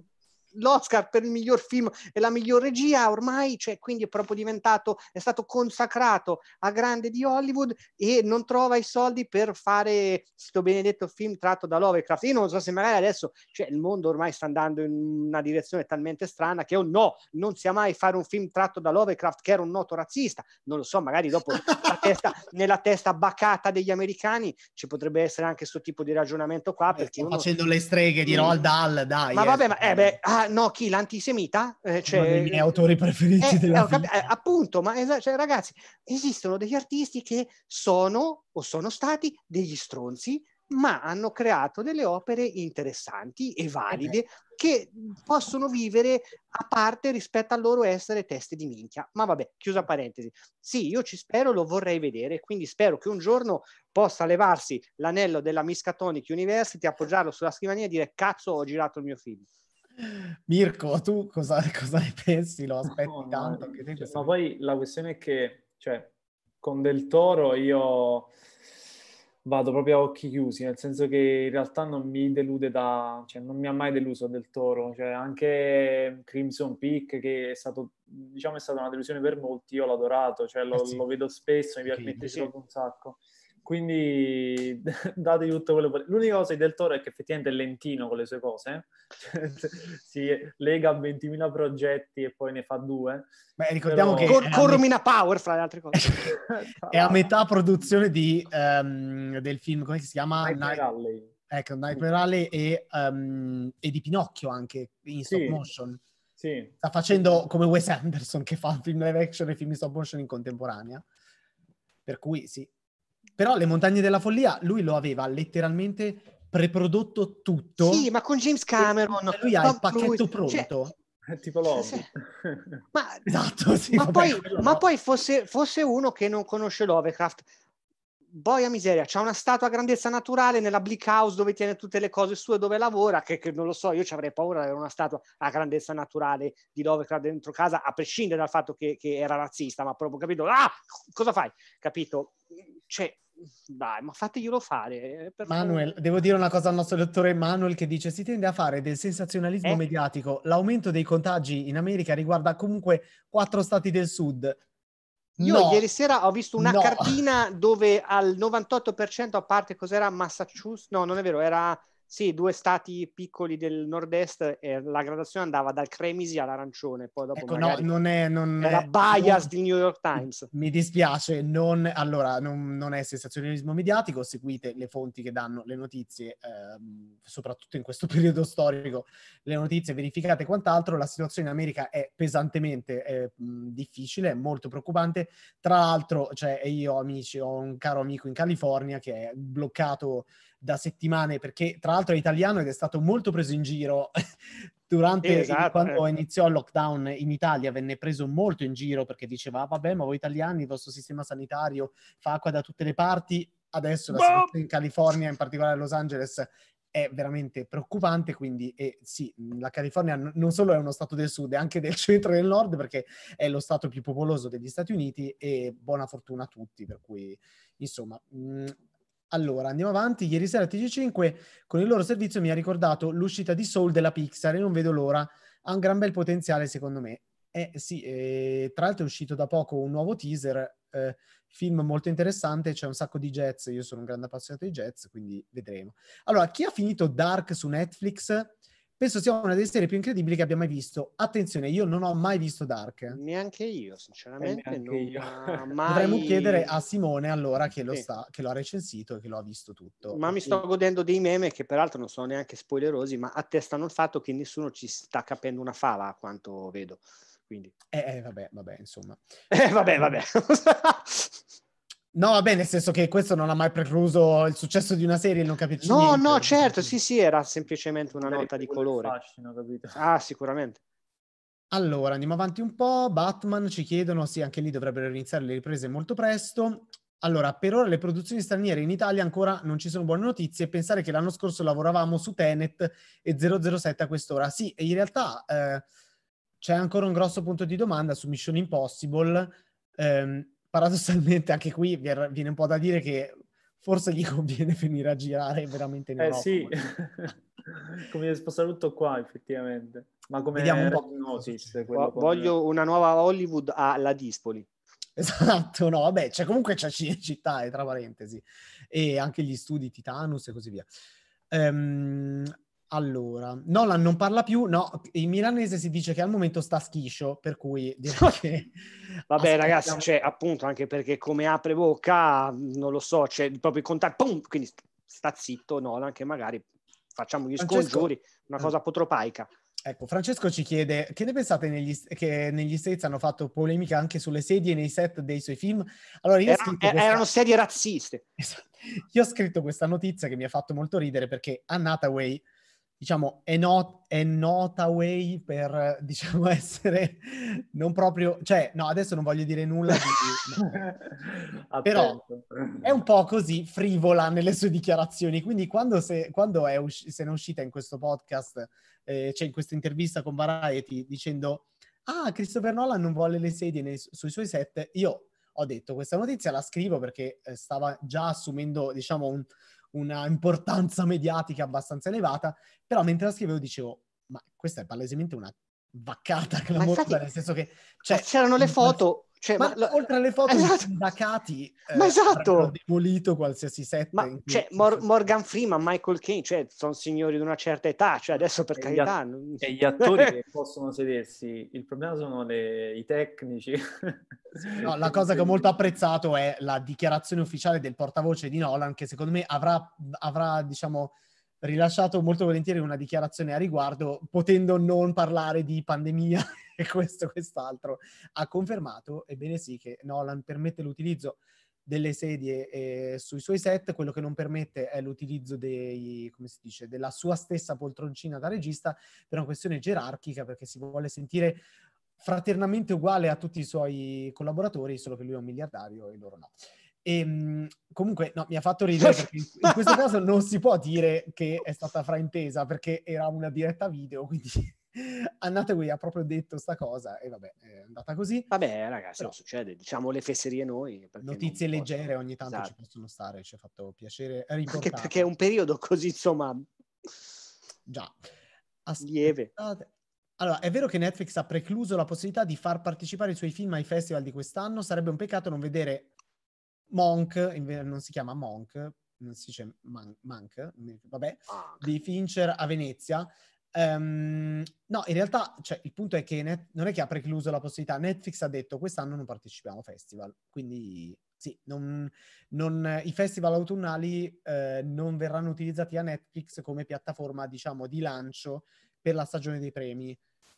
l'Oscar per il miglior film e la miglior regia ormai, cioè, quindi è proprio diventato, è stato consacrato a grande di Hollywood e non trova i soldi per fare questo benedetto film tratto da Lovecraft. Io non so se magari adesso, cioè, il mondo ormai sta andando in una direzione talmente strana che non sia mai fare un film tratto da Lovecraft, che era un noto razzista. Non lo so, magari dopo nella testa bacata degli americani ci potrebbe essere anche questo tipo di ragionamento qua, perché sto facendo le streghe di Roald Dahl, dai. Ma vabbè, no, chi? L'antisemita? Uno dei miei autori preferiti della vita. Appunto, cioè, ragazzi, esistono degli artisti che sono o sono stati degli stronzi, ma hanno creato delle opere interessanti e valide che possono vivere a parte rispetto al loro essere teste di minchia. Ma vabbè, chiusa parentesi. Sì, io ci spero, lo vorrei vedere, quindi spero che un giorno possa levarsi l'anello della Miskatonic University, appoggiarlo sulla scrivania e dire: cazzo, ho girato il mio film. Mirko, tu cosa ne pensi? Lo aspetti tanto? Anche te Ma poi la questione è che, cioè, con Del Toro io vado proprio a occhi chiusi, nel senso che in realtà non mi delude cioè non mi ha mai deluso Del Toro, cioè anche Crimson Peak, che è stato, diciamo, è stata una delusione per molti, io l'ho adorato, cioè lo vedo spesso, mi piace proprio un sacco. Quindi dategli tutto quello. L'unica cosa di Del Toro è che effettivamente è lentino con le sue cose, si lega a 20.000 progetti e poi ne fa 2. Beh, ricordiamo che con Romina Power, fra le altre cose. È a metà produzione del film, come si chiama? Nightmare Alley. Ecco, Nightmare Alley e di Pinocchio anche, in stop motion. Sì. Sta facendo come Wes Anderson, che fa film live action e film in stop motion in contemporanea. Per cui sì. Però Le Montagne della Follia, lui lo aveva letteralmente preprodotto tutto. Sì, ma con James Cameron. Lui ha il pacchetto pronto. Tipo l'Hobbit. Esatto, sì, ma poi fosse uno che non conosce Lovecraft, boia miseria, c'ha una statua a grandezza naturale nella Bleak House dove tiene tutte le cose sue, dove lavora, che non lo so, io ci avrei paura di avere una statua a grandezza naturale di Lovecraft dentro casa, a prescindere dal fatto che era razzista, ma proprio, capito? Cosa fai? Capito? Cioè, dai, ma fateglielo fare. Manuel, devo dire una cosa al nostro dottore Manuel, che dice: si tende a fare del sensazionalismo mediatico. L'aumento dei contagi in America riguarda comunque 4 stati del sud. Io ieri sera ho visto una cartina dove al 98%, a parte cos'era, Massachusetts, no, non è vero, era 2 stati piccoli del nord-est, e la gradazione andava dal cremisi all'arancione, poi dopo magari era bias di New York Times. Mi dispiace, non è sensazionalismo mediatico, seguite le fonti che danno le notizie, soprattutto in questo periodo storico, le notizie verificate e quant'altro. La situazione in America è pesantemente difficile, è molto preoccupante. Tra l'altro, io ho un caro amico in California che è bloccato da settimane, perché tra l'altro è italiano ed è stato molto preso in giro durante quando iniziò il lockdown in Italia. Venne preso molto in giro perché diceva: vabbè, ma voi italiani, il vostro sistema sanitario fa acqua da tutte le parti. Adesso la situazione in California, in particolare a Los Angeles, è veramente preoccupante. Quindi sì, la California non solo è uno stato del sud, è anche del centro e del nord, perché è lo stato più popoloso degli Stati Uniti, e buona fortuna a tutti. Per cui, insomma, allora, andiamo avanti. Ieri sera TG5 con il loro servizio mi ha ricordato l'uscita di Soul della Pixar e non vedo l'ora. Ha un gran bel potenziale, secondo me. Sì, tra l'altro è uscito da poco un nuovo teaser, film molto interessante, c'è un sacco di jazz, io sono un grande appassionato di jazz, quindi vedremo. Allora, chi ha finito Dark su Netflix? Penso sia una delle serie più incredibili che abbia mai visto. Attenzione, io non ho mai visto Dark. Neanche io, sinceramente. Dovremmo chiedere a Simone, allora, che lo ha recensito e che lo ha visto tutto. Ma mi sto godendo dei meme, che peraltro non sono neanche spoilerosi, ma attestano il fatto che nessuno ci sta capendo una fava, a quanto vedo. Quindi. Vabbè, insomma. Vabbè. No, vabbè, nel senso che questo non ha mai precluso il successo di una serie, non capisci niente. No, certo, sì, era semplicemente una nota di colore. Fascino, capito? Sicuramente. Allora, andiamo avanti un po'. Batman, ci chiedono, sì, anche lì dovrebbero iniziare le riprese molto presto. Allora, per ora le produzioni straniere in Italia ancora non ci sono buone notizie. Pensare che l'anno scorso lavoravamo su Tenet e 007 a quest'ora. Sì, e in realtà c'è ancora un grosso punto di domanda su Mission Impossible. Paradossalmente anche qui viene un po' da dire che forse gli conviene venire a girare veramente in Europa. Sì. Come sposta tutto qua, effettivamente. Ma come Vediamo un po'. Red Notice, quello con... Voglio una nuova Hollywood alla Dispoli. Esatto, no, vabbè, comunque c'è Cinecittà, tra parentesi, e anche gli studi Titanus e così via. Allora, Nolan non parla più, no, in milanese si dice che al momento sta schiscio, per cui direi che... Vabbè ragazzi, cioè appunto anche perché come apre bocca, non lo so, c'è proprio il contatto, pum, quindi sta zitto Nolan che magari facciamo gli scongiuri, una cosa apotropaica. Ecco, Francesco ci chiede, che ne pensate che negli States hanno fatto polemica anche sulle sedie nei set dei suoi film? Allora, erano sedie razziste. Io ho scritto questa notizia che mi ha fatto molto ridere perché Anne Hathaway, diciamo, è nota way per, diciamo, essere non proprio... Cioè, no, adesso non voglio dire nulla di... Però è un po' così frivola nelle sue dichiarazioni, quindi quando se ne è uscita in questo podcast, cioè in questa intervista con Variety, dicendo Christopher Nolan non vuole le sedie sui suoi set, io ho detto questa notizia la scrivo perché stava già assumendo, diciamo, una importanza mediatica abbastanza elevata, però mentre la scrivevo dicevo, ma questa è palesemente una vaccata clamorosa, nel senso che... Cioè, c'erano le foto... Cioè, ma oltre alle foto, esatto. i sindacati esatto. demolito qualsiasi set. Ma cioè, Morgan Freeman, Michael Caine, cioè, sono signori di una certa età, cioè adesso per carità... E gli attori che possono sedersi, il problema sono i tecnici. No, la cosa che ho molto apprezzato è la dichiarazione ufficiale del portavoce di Nolan, che secondo me avrà diciamo, rilasciato molto volentieri una dichiarazione a riguardo, potendo non parlare di pandemia e questo e quest'altro. Ha confermato, ebbene sì, che Nolan permette l'utilizzo delle sedie sui suoi set, quello che non permette è l'utilizzo della sua stessa poltroncina da regista per una questione gerarchica, perché si vuole sentire fraternamente uguale a tutti i suoi collaboratori, solo che lui è un miliardario e loro no. E comunque no, mi ha fatto ridere perché in questo caso non si può dire che è stata fraintesa perché era una diretta video, quindi Annate ha proprio detto sta cosa e vabbè, è andata così. Vabbè ragazzi, non succede, diciamo le fesserie noi. Notizie leggere ogni tanto ci possono stare, ci ha fatto piacere riportarle. Anche perché è un periodo così, insomma... Già. Lieve. Allora, è vero che Netflix ha precluso la possibilità di far partecipare i suoi film ai festival di quest'anno? Sarebbe un peccato non vedere Monk, non si chiama Monk, non si dice Monk, vabbè, di Fincher a Venezia. No, in realtà cioè, il punto è che non è che ha precluso la possibilità. Netflix ha detto quest'anno non partecipiamo a festival, quindi sì, i festival autunnali non verranno utilizzati a Netflix come piattaforma, diciamo, di lancio per la stagione dei premi.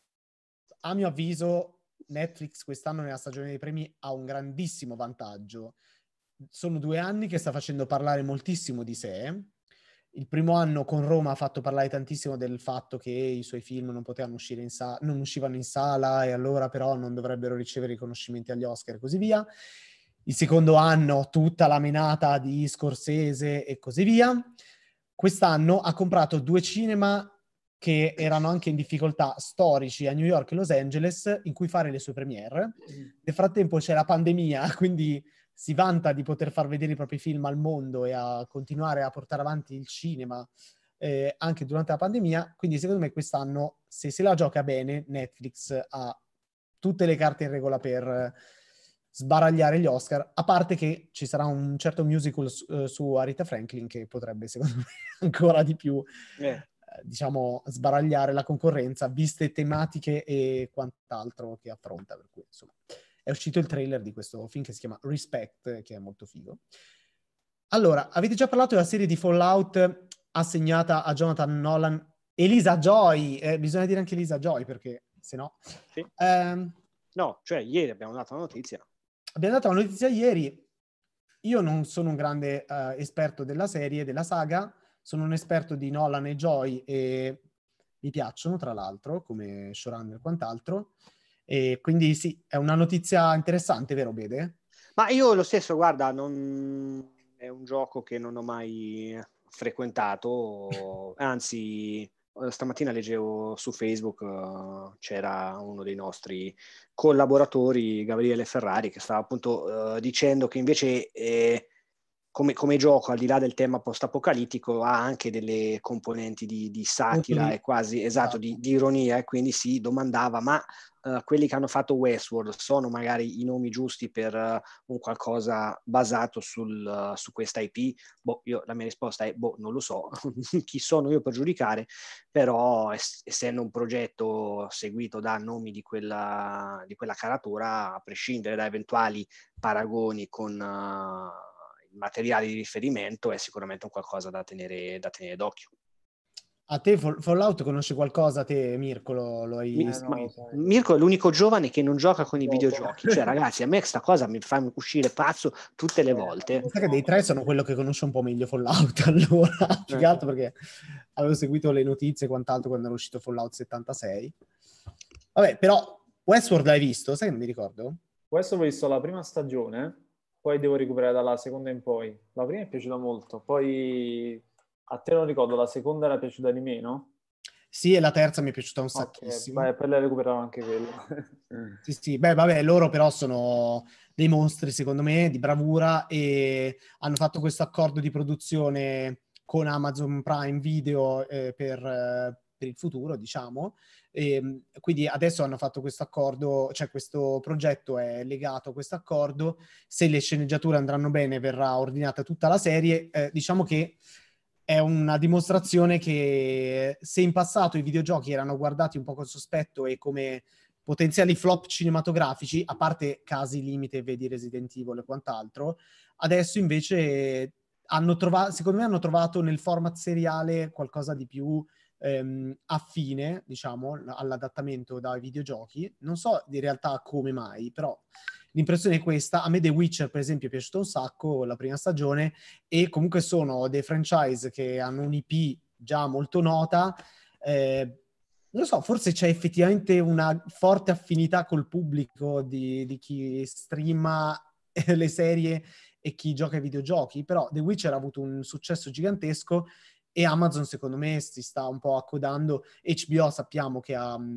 A mio avviso Netflix quest'anno nella stagione dei premi ha un grandissimo vantaggio. Sono 2 anni che sta facendo parlare moltissimo di sé. Il primo anno con Roma ha fatto parlare tantissimo del fatto che i suoi film non potevano uscire non uscivano in sala e allora però non dovrebbero ricevere riconoscimenti agli Oscar e così via. Il secondo anno tutta la menata di Scorsese e così via. Quest'anno ha comprato 2 cinema che erano anche in difficoltà storici a New York e Los Angeles in cui fare le sue premiere. Nel frattempo c'è la pandemia, quindi si vanta di poter far vedere i propri film al mondo e a continuare a portare avanti il cinema anche durante la pandemia. Quindi secondo me quest'anno, se se la gioca bene, Netflix ha tutte le carte in regola per sbaragliare gli Oscar, a parte che ci sarà un certo musical su Aretha Franklin che potrebbe, secondo me, ancora di più diciamo, sbaragliare la concorrenza, viste tematiche e quant'altro che affronta. Per cui, insomma, è uscito il trailer di questo film che si chiama Respect, che è molto figo. Allora, avete già parlato della serie di Fallout assegnata a Jonathan Nolan? Elisa Joy, bisogna dire anche Elisa Joy, perché se no... Sì. No, cioè ieri abbiamo dato la notizia. Abbiamo dato la notizia ieri. Io non sono un grande esperto della serie, della saga, sono un esperto di Nolan e Joy e mi piacciono, tra l'altro, come showrunner e quant'altro. E quindi sì, è una notizia interessante, vero Bede? Ma io lo stesso, guarda, è un gioco che non ho mai frequentato, anzi stamattina leggevo su Facebook, c'era uno dei nostri collaboratori, Gabriele Ferrari, che stava appunto dicendo che invece come gioco, al di là del tema post-apocalittico, ha anche delle componenti di satira e quasi, esatto, di ironia, e quindi si domandava, ma quelli che hanno fatto Westworld sono magari i nomi giusti per un qualcosa basato su questa IP? La mia risposta è, non lo so, chi sono io per giudicare, però essendo un progetto seguito da nomi di quella caratura, a prescindere da eventuali paragoni con materiali di riferimento, è sicuramente un qualcosa da tenere d'occhio. A te Fallout conosci qualcosa? Te Mirko lo hai seguito? Mirko è l'unico giovane che non gioca con i videogiochi. Cioè ragazzi, a me sta cosa mi fa uscire pazzo tutte le volte. Sai che dei tre sono quello che conosce un po' meglio Fallout, allora, più che altro perché avevo seguito le notizie e quant'altro quando era uscito Fallout 76. Vabbè, però Westworld l'hai visto? Sai che non mi ricordo? Westworld ho visto la prima stagione, poi devo recuperare dalla seconda in poi. La prima mi è piaciuta molto, poi a te non ricordo, la seconda era piaciuta di meno? Sì, e la terza mi è piaciuta un sacchissimo. Beh, per lei recuperavo anche quella. Sì, beh, vabbè, loro però sono dei mostri, secondo me, di bravura, e hanno fatto questo accordo di produzione con Amazon Prime Video per il futuro, diciamo. E quindi adesso hanno fatto questo accordo, cioè questo progetto è legato a questo accordo. Se le sceneggiature andranno bene, verrà ordinata tutta la serie. Diciamo che è una dimostrazione che se in passato i videogiochi erano guardati un po' con sospetto e come potenziali flop cinematografici, a parte casi limite, vedi Resident Evil e quant'altro, adesso invece secondo me hanno trovato nel format seriale qualcosa di più affine, diciamo, all'adattamento dai videogiochi. Non so in realtà come mai, però l'impressione è questa. A me The Witcher, per esempio, è piaciuto un sacco la prima stagione, e comunque sono dei franchise che hanno un'IP già molto nota. Non lo so, forse c'è effettivamente una forte affinità col pubblico di chi streama le serie e chi gioca ai videogiochi, però The Witcher ha avuto un successo gigantesco e Amazon secondo me si sta un po' accodando. HBO sappiamo che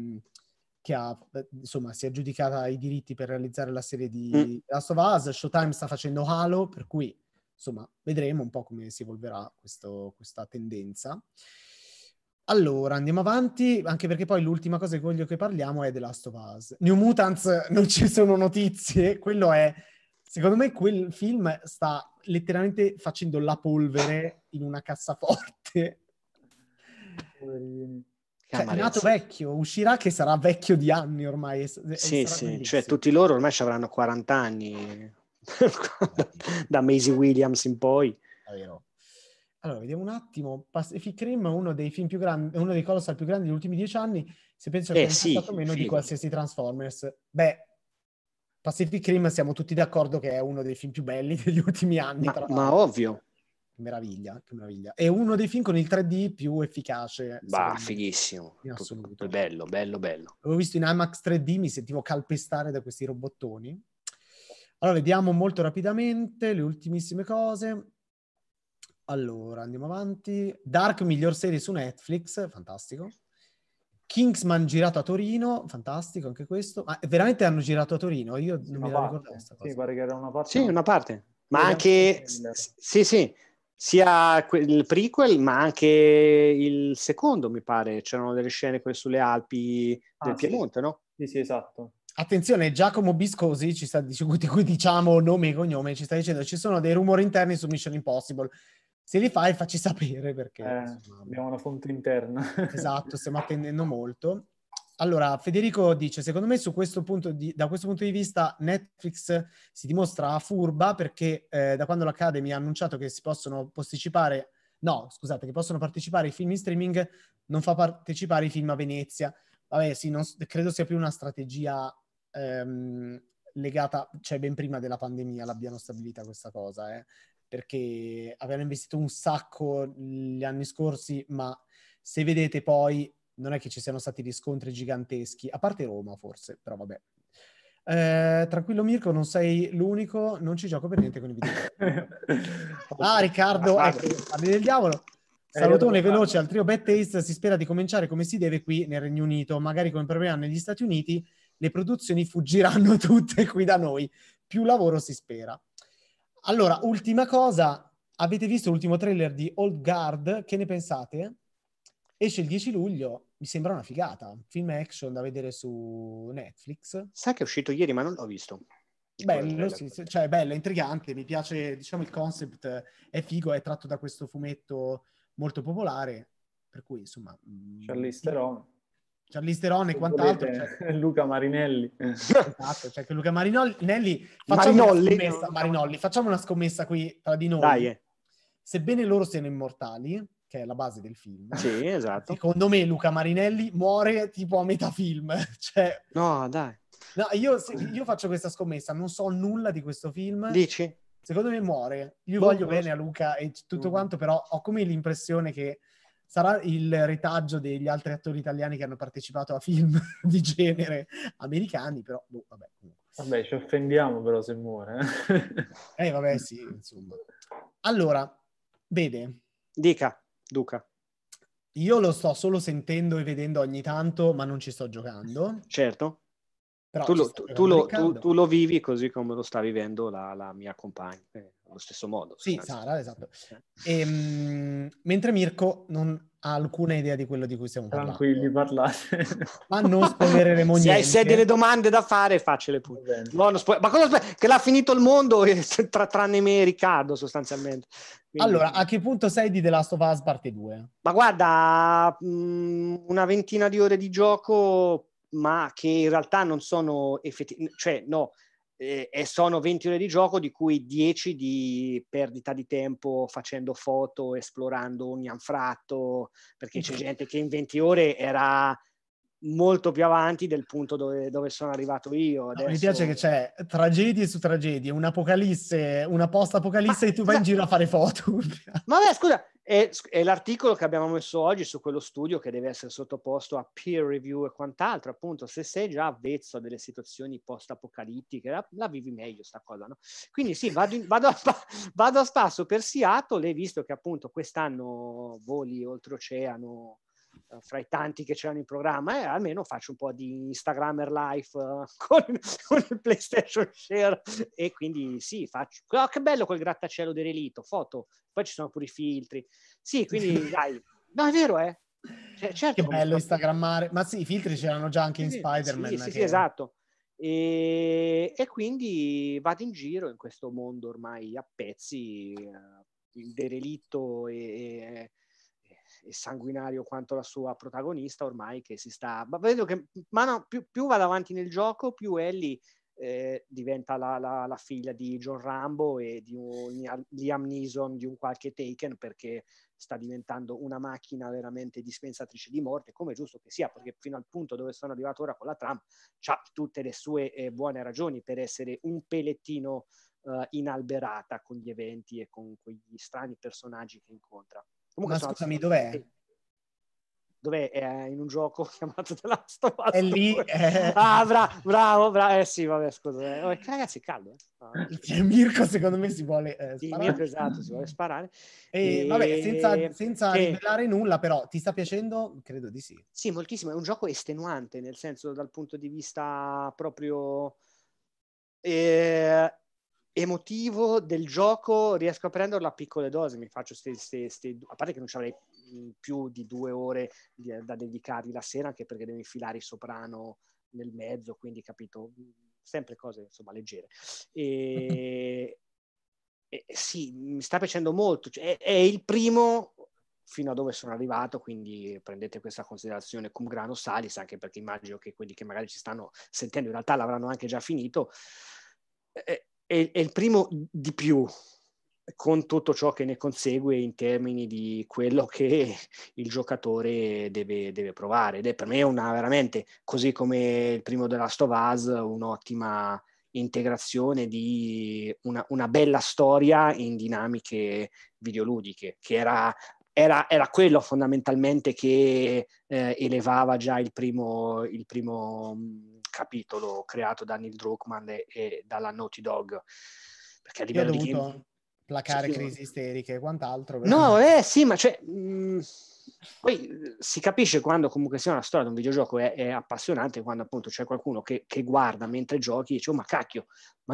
insomma, si è aggiudicata i diritti per realizzare la serie di Last of Us. Showtime sta facendo Halo, per cui insomma vedremo un po' come si evolverà questa tendenza. Allora, andiamo avanti, anche perché poi l'ultima cosa che voglio che parliamo è The Last of Us. New Mutants, non ci sono notizie, quello è... Secondo me quel film sta letteralmente facendo la polvere in una cassaforte. Cioè, è nato vecchio, uscirà che sarà vecchio di anni ormai. Sì, cioè tutti loro ormai ci avranno 40 anni, da Maisie Williams in poi. Vero. Allora, vediamo un attimo. Pacific Rim è uno dei film più grandi, uno dei colossal più grandi degli ultimi 10 anni, se penso che è stato meno di qualsiasi Transformers. Beh, Pacific Rim siamo tutti d'accordo che è uno dei film più belli degli ultimi anni. Ma ovvio. Che meraviglia. È uno dei film con il 3D più efficace. Fighissimo. In assoluto. Bello. L'avevo visto in IMAX 3D, mi sentivo calpestare da questi robottoni. Allora, vediamo molto rapidamente le ultimissime cose. Allora, andiamo avanti. Dark, miglior serie su Netflix, fantastico. Kingsman girato a Torino, fantastico anche questo. Ma veramente hanno girato a Torino? Io non mi ricordavo questa cosa. Sì, pare che era una parte. Sì, una parte. Ma anche... Sì. Sia il prequel, ma anche il secondo, mi pare. C'erano delle scene quelle sulle Alpi del Piemonte, no? Sì, esatto. Attenzione, Giacomo Biscosi, di cui diciamo nome e cognome, ci sta dicendo ci sono dei rumori interni su Mission Impossible. Se li fai, facci sapere, perché abbiamo una fonte interna. Esatto, stiamo attendendo molto. Allora, Federico dice, secondo me da questo punto di vista Netflix si dimostra furba, perché da quando l'Academy ha annunciato che si possono che possono partecipare ai film in streaming, non fa partecipare i film a Venezia. Vabbè, sì, credo sia più una strategia legata, cioè ben prima della pandemia l'abbiano stabilita questa cosa, perché avevano investito un sacco gli anni scorsi, ma se vedete poi non è che ci siano stati riscontri giganteschi, a parte Roma forse, però vabbè. Tranquillo Mirko, non sei l'unico, non ci gioco per niente con i video. Riccardo, ecco, parli del diavolo. Salutone veloce al trio Bad Taste, si spera di cominciare come si deve qui nel Regno Unito, magari come proveranno negli Stati Uniti, le produzioni fuggiranno tutte qui da noi, più lavoro si spera. Allora, ultima cosa, avete visto l'ultimo trailer di Old Guard? Che ne pensate? Esce il 10 luglio, mi sembra una figata. Film action da vedere su Netflix. Sai che è uscito ieri, ma non l'ho visto. Bello, sì, cioè bello, intrigante, mi piace, diciamo il concept è figo, è tratto da questo fumetto molto popolare, per cui insomma... Charlize Theron. Charlize Theron e Se quant'altro. volete, Cioè... Luca Marinelli. Esatto, cioè che Luca Marinelli... Facciamo una Marinolli. scommessa, Marinolli, facciamo una scommessa qui tra di noi. Dai. Sebbene loro siano immortali, che è la base del film, sì, esatto. Secondo me Luca Marinelli muore tipo a metà film. Cioè... No, dai. No, io faccio questa scommessa, non so nulla di questo film. Dici? Secondo me muore. Io voglio bene a Luca e tutto quanto, però ho come l'impressione che sarà il retaggio degli altri attori italiani che hanno partecipato a film di genere americani, però vabbè. Vabbè, ci offendiamo però se muore. Vabbè, sì, insomma. Allora, vede. Duca. Io lo sto solo sentendo e vedendo ogni tanto, ma non ci sto giocando. Certo. Però tu lo vivi così come lo sta vivendo la mia compagna, allo stesso modo. Sì, Sara, esatto. Mentre Mirko non ha alcuna idea di quello di cui stiamo parlando. Tranquilli, parlate. Ma non spoileremo niente. Se hai delle domande da fare, faccele pure. No, ma cosa che l'ha finito il mondo tranne me e Riccardo, sostanzialmente. Quindi... Allora, a che punto sei di The Last of Us parte 2? Ma guarda, una ventina di ore di gioco, ma che in realtà non sono effettivamente, cioè no, sono 20 ore di gioco, di cui 10 di perdita di tempo facendo foto, esplorando ogni anfratto, perché c'è gente che in 20 ore era molto più avanti del punto dove sono arrivato io. Adesso... Mi piace che c'è tragedie su tragedie, un'apocalisse, una post-apocalisse e tu vai in giro a fare foto. Ma vabbè, scusa, è l'articolo che abbiamo messo oggi su quello studio che deve essere sottoposto a peer review e quant'altro, appunto, se sei già avvezzo a delle situazioni post-apocalittiche, la vivi meglio sta cosa, no? Quindi sì, vado a spasso per Seattle e visto che appunto quest'anno voli oltreoceano fra i tanti che c'erano in programma, almeno faccio un po' di Instagrammer live con il PlayStation Share e quindi sì, faccio. Oh, che bello quel grattacielo derelitto, foto, poi ci sono pure i filtri. Sì, quindi dai, no, è vero, certo, che bello instagrammare, ma sì, i filtri c'erano già anche in Spider-Man. Sì, esatto. E quindi vado in giro in questo mondo ormai a pezzi, il derelitto e sanguinario quanto la sua protagonista ormai che si sta... Ma vedo che più vado avanti nel gioco, più Ellie diventa la figlia di John Rambo e di Liam Neeson di un qualche Taken, perché sta diventando una macchina veramente dispensatrice di morte, come è giusto che sia, perché fino al punto dove sono arrivato ora con la Trump c'ha tutte le sue buone ragioni per essere un pelettino inalberata con gli eventi e con quegli strani personaggi che incontra. Comunque ma scusami, dov'è? Dov'è? È in un gioco chiamato The Last of Us. È lì. Bravo. Sì, vabbè, scusa. Ragazzi, è caldo. Mirko, secondo me, si vuole sì, Mirko, esatto, si vuole sparare. Vabbè, senza rivelare nulla, però, ti sta piacendo? Credo di sì. Sì, moltissimo. È un gioco estenuante, nel senso, dal punto di vista proprio... emotivo del gioco, riesco a prenderlo a piccole dosi, mi faccio a parte che non ci avrei più di 2 ore da dedicargli la sera, anche perché devo infilare il soprano nel mezzo, quindi capito, sempre cose insomma leggere e sì, mi sta piacendo molto, cioè, è il primo fino a dove sono arrivato, quindi prendete questa considerazione cum grano salis, anche perché immagino che quelli che magari ci stanno sentendo in realtà l'avranno anche già finito. È il primo di più, con tutto ciò che ne consegue in termini di quello che il giocatore deve provare, ed è per me veramente, così come il primo The Last of Us, un'ottima integrazione di una bella storia in dinamiche videoludiche, che era quello fondamentalmente che elevava già il primo capitolo creato da Neil Druckmann e dalla Naughty Dog, perché a livello di dovuto placare crisi isteriche e quant'altro. No, sì, ma cioè poi si capisce quando comunque sia una storia di un videogioco è appassionante, quando appunto c'è qualcuno che guarda mentre giochi e dice oh ma cacchio, ma no,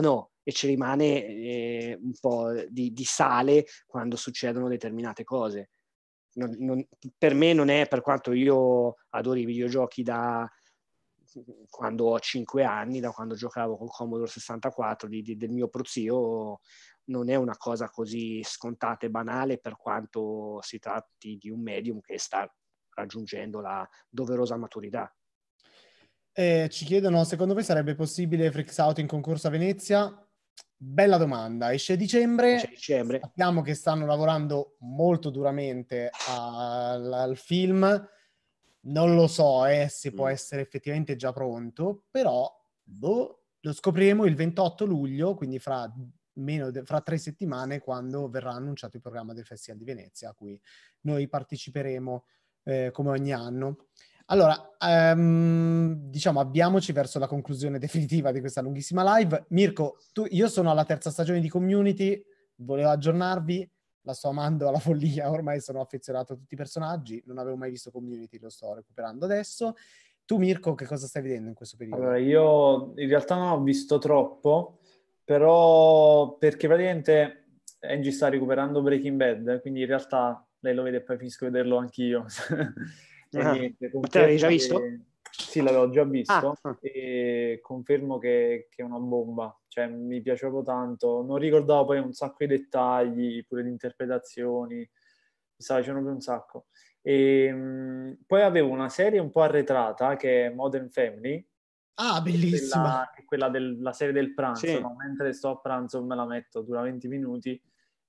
e ci rimane un po' di sale quando succedono determinate cose. Per me non è, per quanto io adoro i videogiochi da quando ho 5 anni, da quando giocavo col Commodore 64 del mio prozio, non è una cosa così scontata e banale, per quanto si tratti di un medium che sta raggiungendo la doverosa maturità. Ci chiedono, secondo voi sarebbe possibile Freaks Out in concorso a Venezia? Bella domanda. Esce a dicembre. Sappiamo che stanno lavorando molto duramente al film. Non lo so se può essere effettivamente già pronto, però lo scopriremo il 28 luglio, quindi fra 3 settimane, quando verrà annunciato il programma del Festival di Venezia, a cui noi parteciperemo come ogni anno. Allora, diciamo, avviamoci verso la conclusione definitiva di questa lunghissima live. Mirko, io sono alla 3ª stagione di Community, volevo aggiornarvi, la sto amando alla follia, ormai sono affezionato a tutti i personaggi, non avevo mai visto Community, lo sto recuperando adesso. Tu, Mirko, che cosa stai vedendo in questo periodo? Allora, io in realtà non ho visto troppo, però perché praticamente Angie sta recuperando Breaking Bad, quindi in realtà lei lo vede e poi finisco di vederlo anch'io. E niente, ma te l'avevi già visto? Sì, l'avevo già visto e confermo che è una bomba, cioè mi piace proprio tanto, non ricordavo poi un sacco di dettagli, pure di interpretazioni, mi stava piacendo proprio un sacco. E poi avevo una serie un po' arretrata che è Modern Family. Bellissima! Quella della serie del pranzo, sì. no? Mentre sto a pranzo me la metto, dura 20 minuti,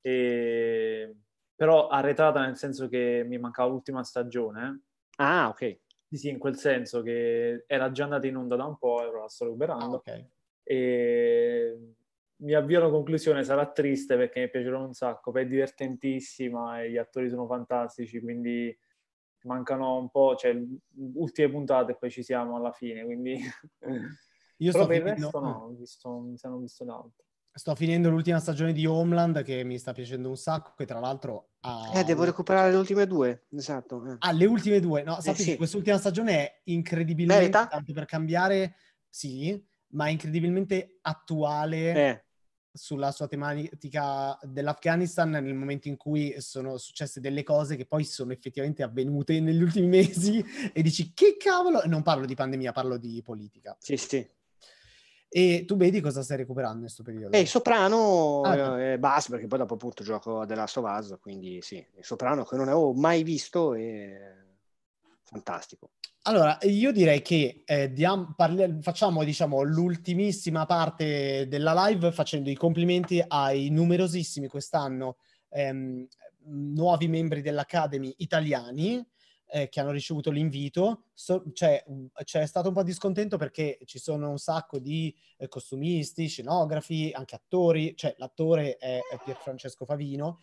però arretrata nel senso che mi mancava l'ultima stagione. Ok. Sì, in quel senso che era già andata in onda da un po', ora la sto recuperando. Okay. E mi avvio alla conclusione, sarà triste perché mi piacerà un sacco, poi è divertentissima e gli attori sono fantastici, quindi mancano un po', cioè ultime puntate e poi ci siamo alla fine, quindi Io però sto per il finendo... resto no, mi sono visto tanto. Sto finendo l'ultima stagione di Homeland, che mi sta piacendo un sacco, che tra l'altro devo recuperare le ultime 2, esatto. le ultime 2. No, sappi sì. che quest'ultima stagione è incredibilmente, Merita? tanto per cambiare, sì, ma è incredibilmente attuale sulla sua tematica dell'Afghanistan, nel momento in cui sono successe delle cose che poi sono effettivamente avvenute negli ultimi mesi e dici che cavolo, non parlo di pandemia, parlo di politica. Sì. E tu vedi cosa stai recuperando in questo periodo? Soprano basta, perché poi dopo appunto gioco The Last of Us, quindi sì, Soprano che non avevo mai visto, è fantastico. Allora, io direi che facciamo, diciamo, l'ultimissima parte della live facendo i complimenti ai numerosissimi quest'anno nuovi membri dell'Academy italiani che hanno ricevuto l'invito. C'è stato un po' di scontento perché ci sono un sacco di costumisti, scenografi, anche attori, cioè l'attore è Pierfrancesco Favino.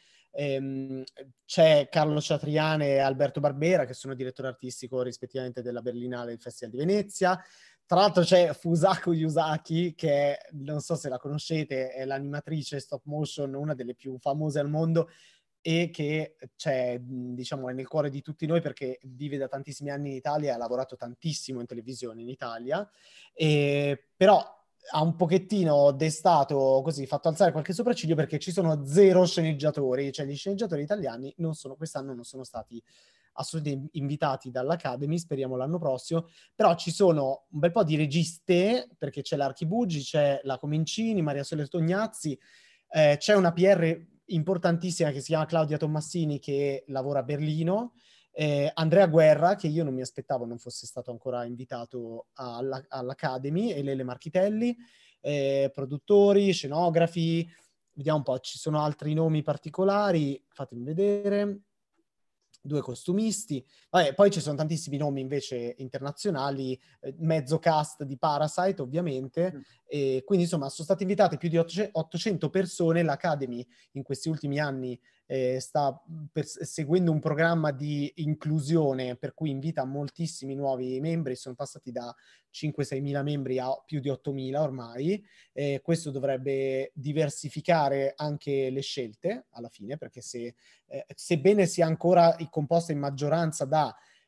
C'è Carlo Ciatriane e Alberto Barbera, che sono direttore artistico rispettivamente della Berlinale e del Festival di Venezia. Tra l'altro c'è Fusako Yusaki, che non so se la conoscete, è l'animatrice stop motion, una delle più famose al mondo, e che diciamo, è nel cuore di tutti noi perché vive da tantissimi anni in Italia e ha lavorato tantissimo in televisione in Italia. Però ha un pochettino destato, così, fatto alzare qualche sopracciglio perché ci sono 0 sceneggiatori, cioè gli sceneggiatori italiani quest'anno non sono stati assolutamente invitati dall'Academy, speriamo l'anno prossimo, però ci sono un bel po' di registe, perché c'è l'Archibugi, c'è la Comencini, Maria Sole Tognazzi, c'è una PR importantissima che si chiama Claudia Tommassini che lavora a Berlino, Andrea Guerra, che io non mi aspettavo non fosse stato ancora invitato all'Academy, e Lele Marchitelli, produttori, scenografi, vediamo un po', ci sono altri nomi particolari, fatemi vedere, 2 costumisti, poi ci sono tantissimi nomi invece internazionali, mezzo cast di Parasite ovviamente, e quindi insomma sono state invitate più di 800 persone. L'Academy in questi ultimi anni sta seguendo un programma di inclusione per cui invita moltissimi nuovi membri, sono passati da 5-6 mila membri a più di 8 mila ormai. Questo dovrebbe diversificare anche le scelte alla fine, perché sebbene sia ancora composta in maggioranza da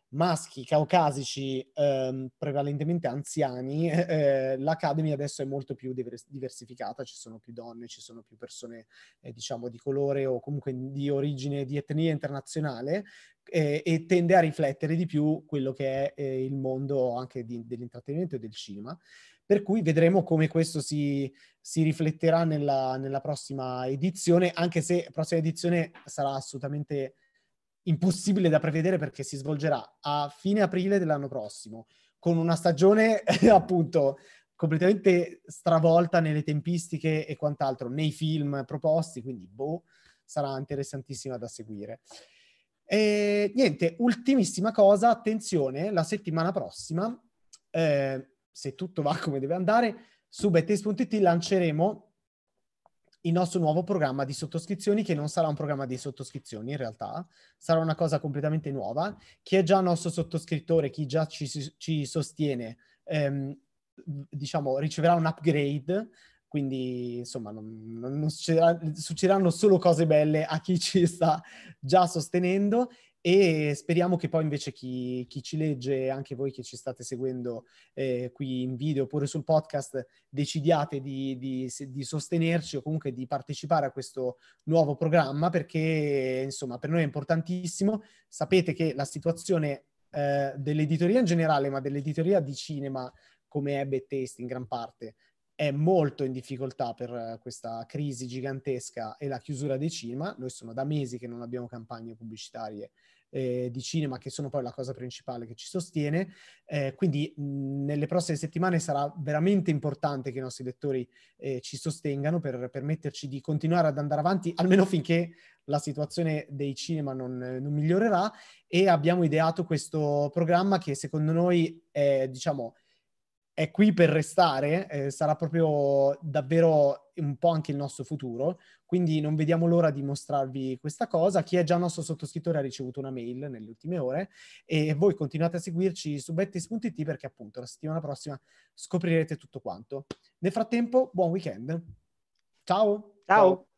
maschi caucasici prevalentemente anziani, l'Academy adesso è molto più diversificata, ci sono più donne, ci sono più persone diciamo di colore o comunque di origine, di etnia internazionale, e tende a riflettere di più quello che è il mondo anche dell'intrattenimento e del cinema. Per cui vedremo come questo si rifletterà nella prossima edizione, anche se la prossima edizione sarà assolutamente impossibile da prevedere perché si svolgerà a fine aprile dell'anno prossimo, con una stagione appunto completamente stravolta nelle tempistiche e quant'altro, nei film proposti, quindi sarà interessantissima da seguire. E niente, ultimissima cosa, attenzione, la prossima, se tutto va come deve andare, su bettace.it lanceremo il nostro nuovo programma di sottoscrizioni, che non sarà un programma di sottoscrizioni in realtà, sarà una cosa completamente nuova. Chi è già nostro sottoscrittore, chi già ci sostiene, diciamo, riceverà un upgrade, quindi insomma non succederanno solo cose belle a chi ci sta già sostenendo, e speriamo che poi invece chi ci legge, anche voi che ci state seguendo qui in video oppure sul podcast, decidiate di sostenerci o comunque di partecipare a questo nuovo programma, perché insomma per noi è importantissimo. Sapete che la situazione dell'editoria in generale, ma dell'editoria di cinema come è Bad Taste in gran parte, è molto in difficoltà per questa crisi gigantesca e la chiusura dei cinema. Noi sono da mesi che non abbiamo campagne pubblicitarie di cinema, che sono poi la cosa principale che ci sostiene, quindi nelle prossime settimane sarà veramente importante che i nostri lettori ci sostengano per permetterci di continuare ad andare avanti, almeno finché la situazione dei cinema non migliorerà, e abbiamo ideato questo programma che secondo noi è, diciamo, è qui per restare, sarà proprio davvero un po' anche il nostro futuro, quindi non vediamo l'ora di mostrarvi questa cosa. Chi è già nostro sottoscrittore ha ricevuto una mail nelle ultime ore, e voi continuate a seguirci su bettace.it perché appunto la settimana prossima scoprirete tutto quanto. Nel frattempo, buon weekend. Ciao! Ciao!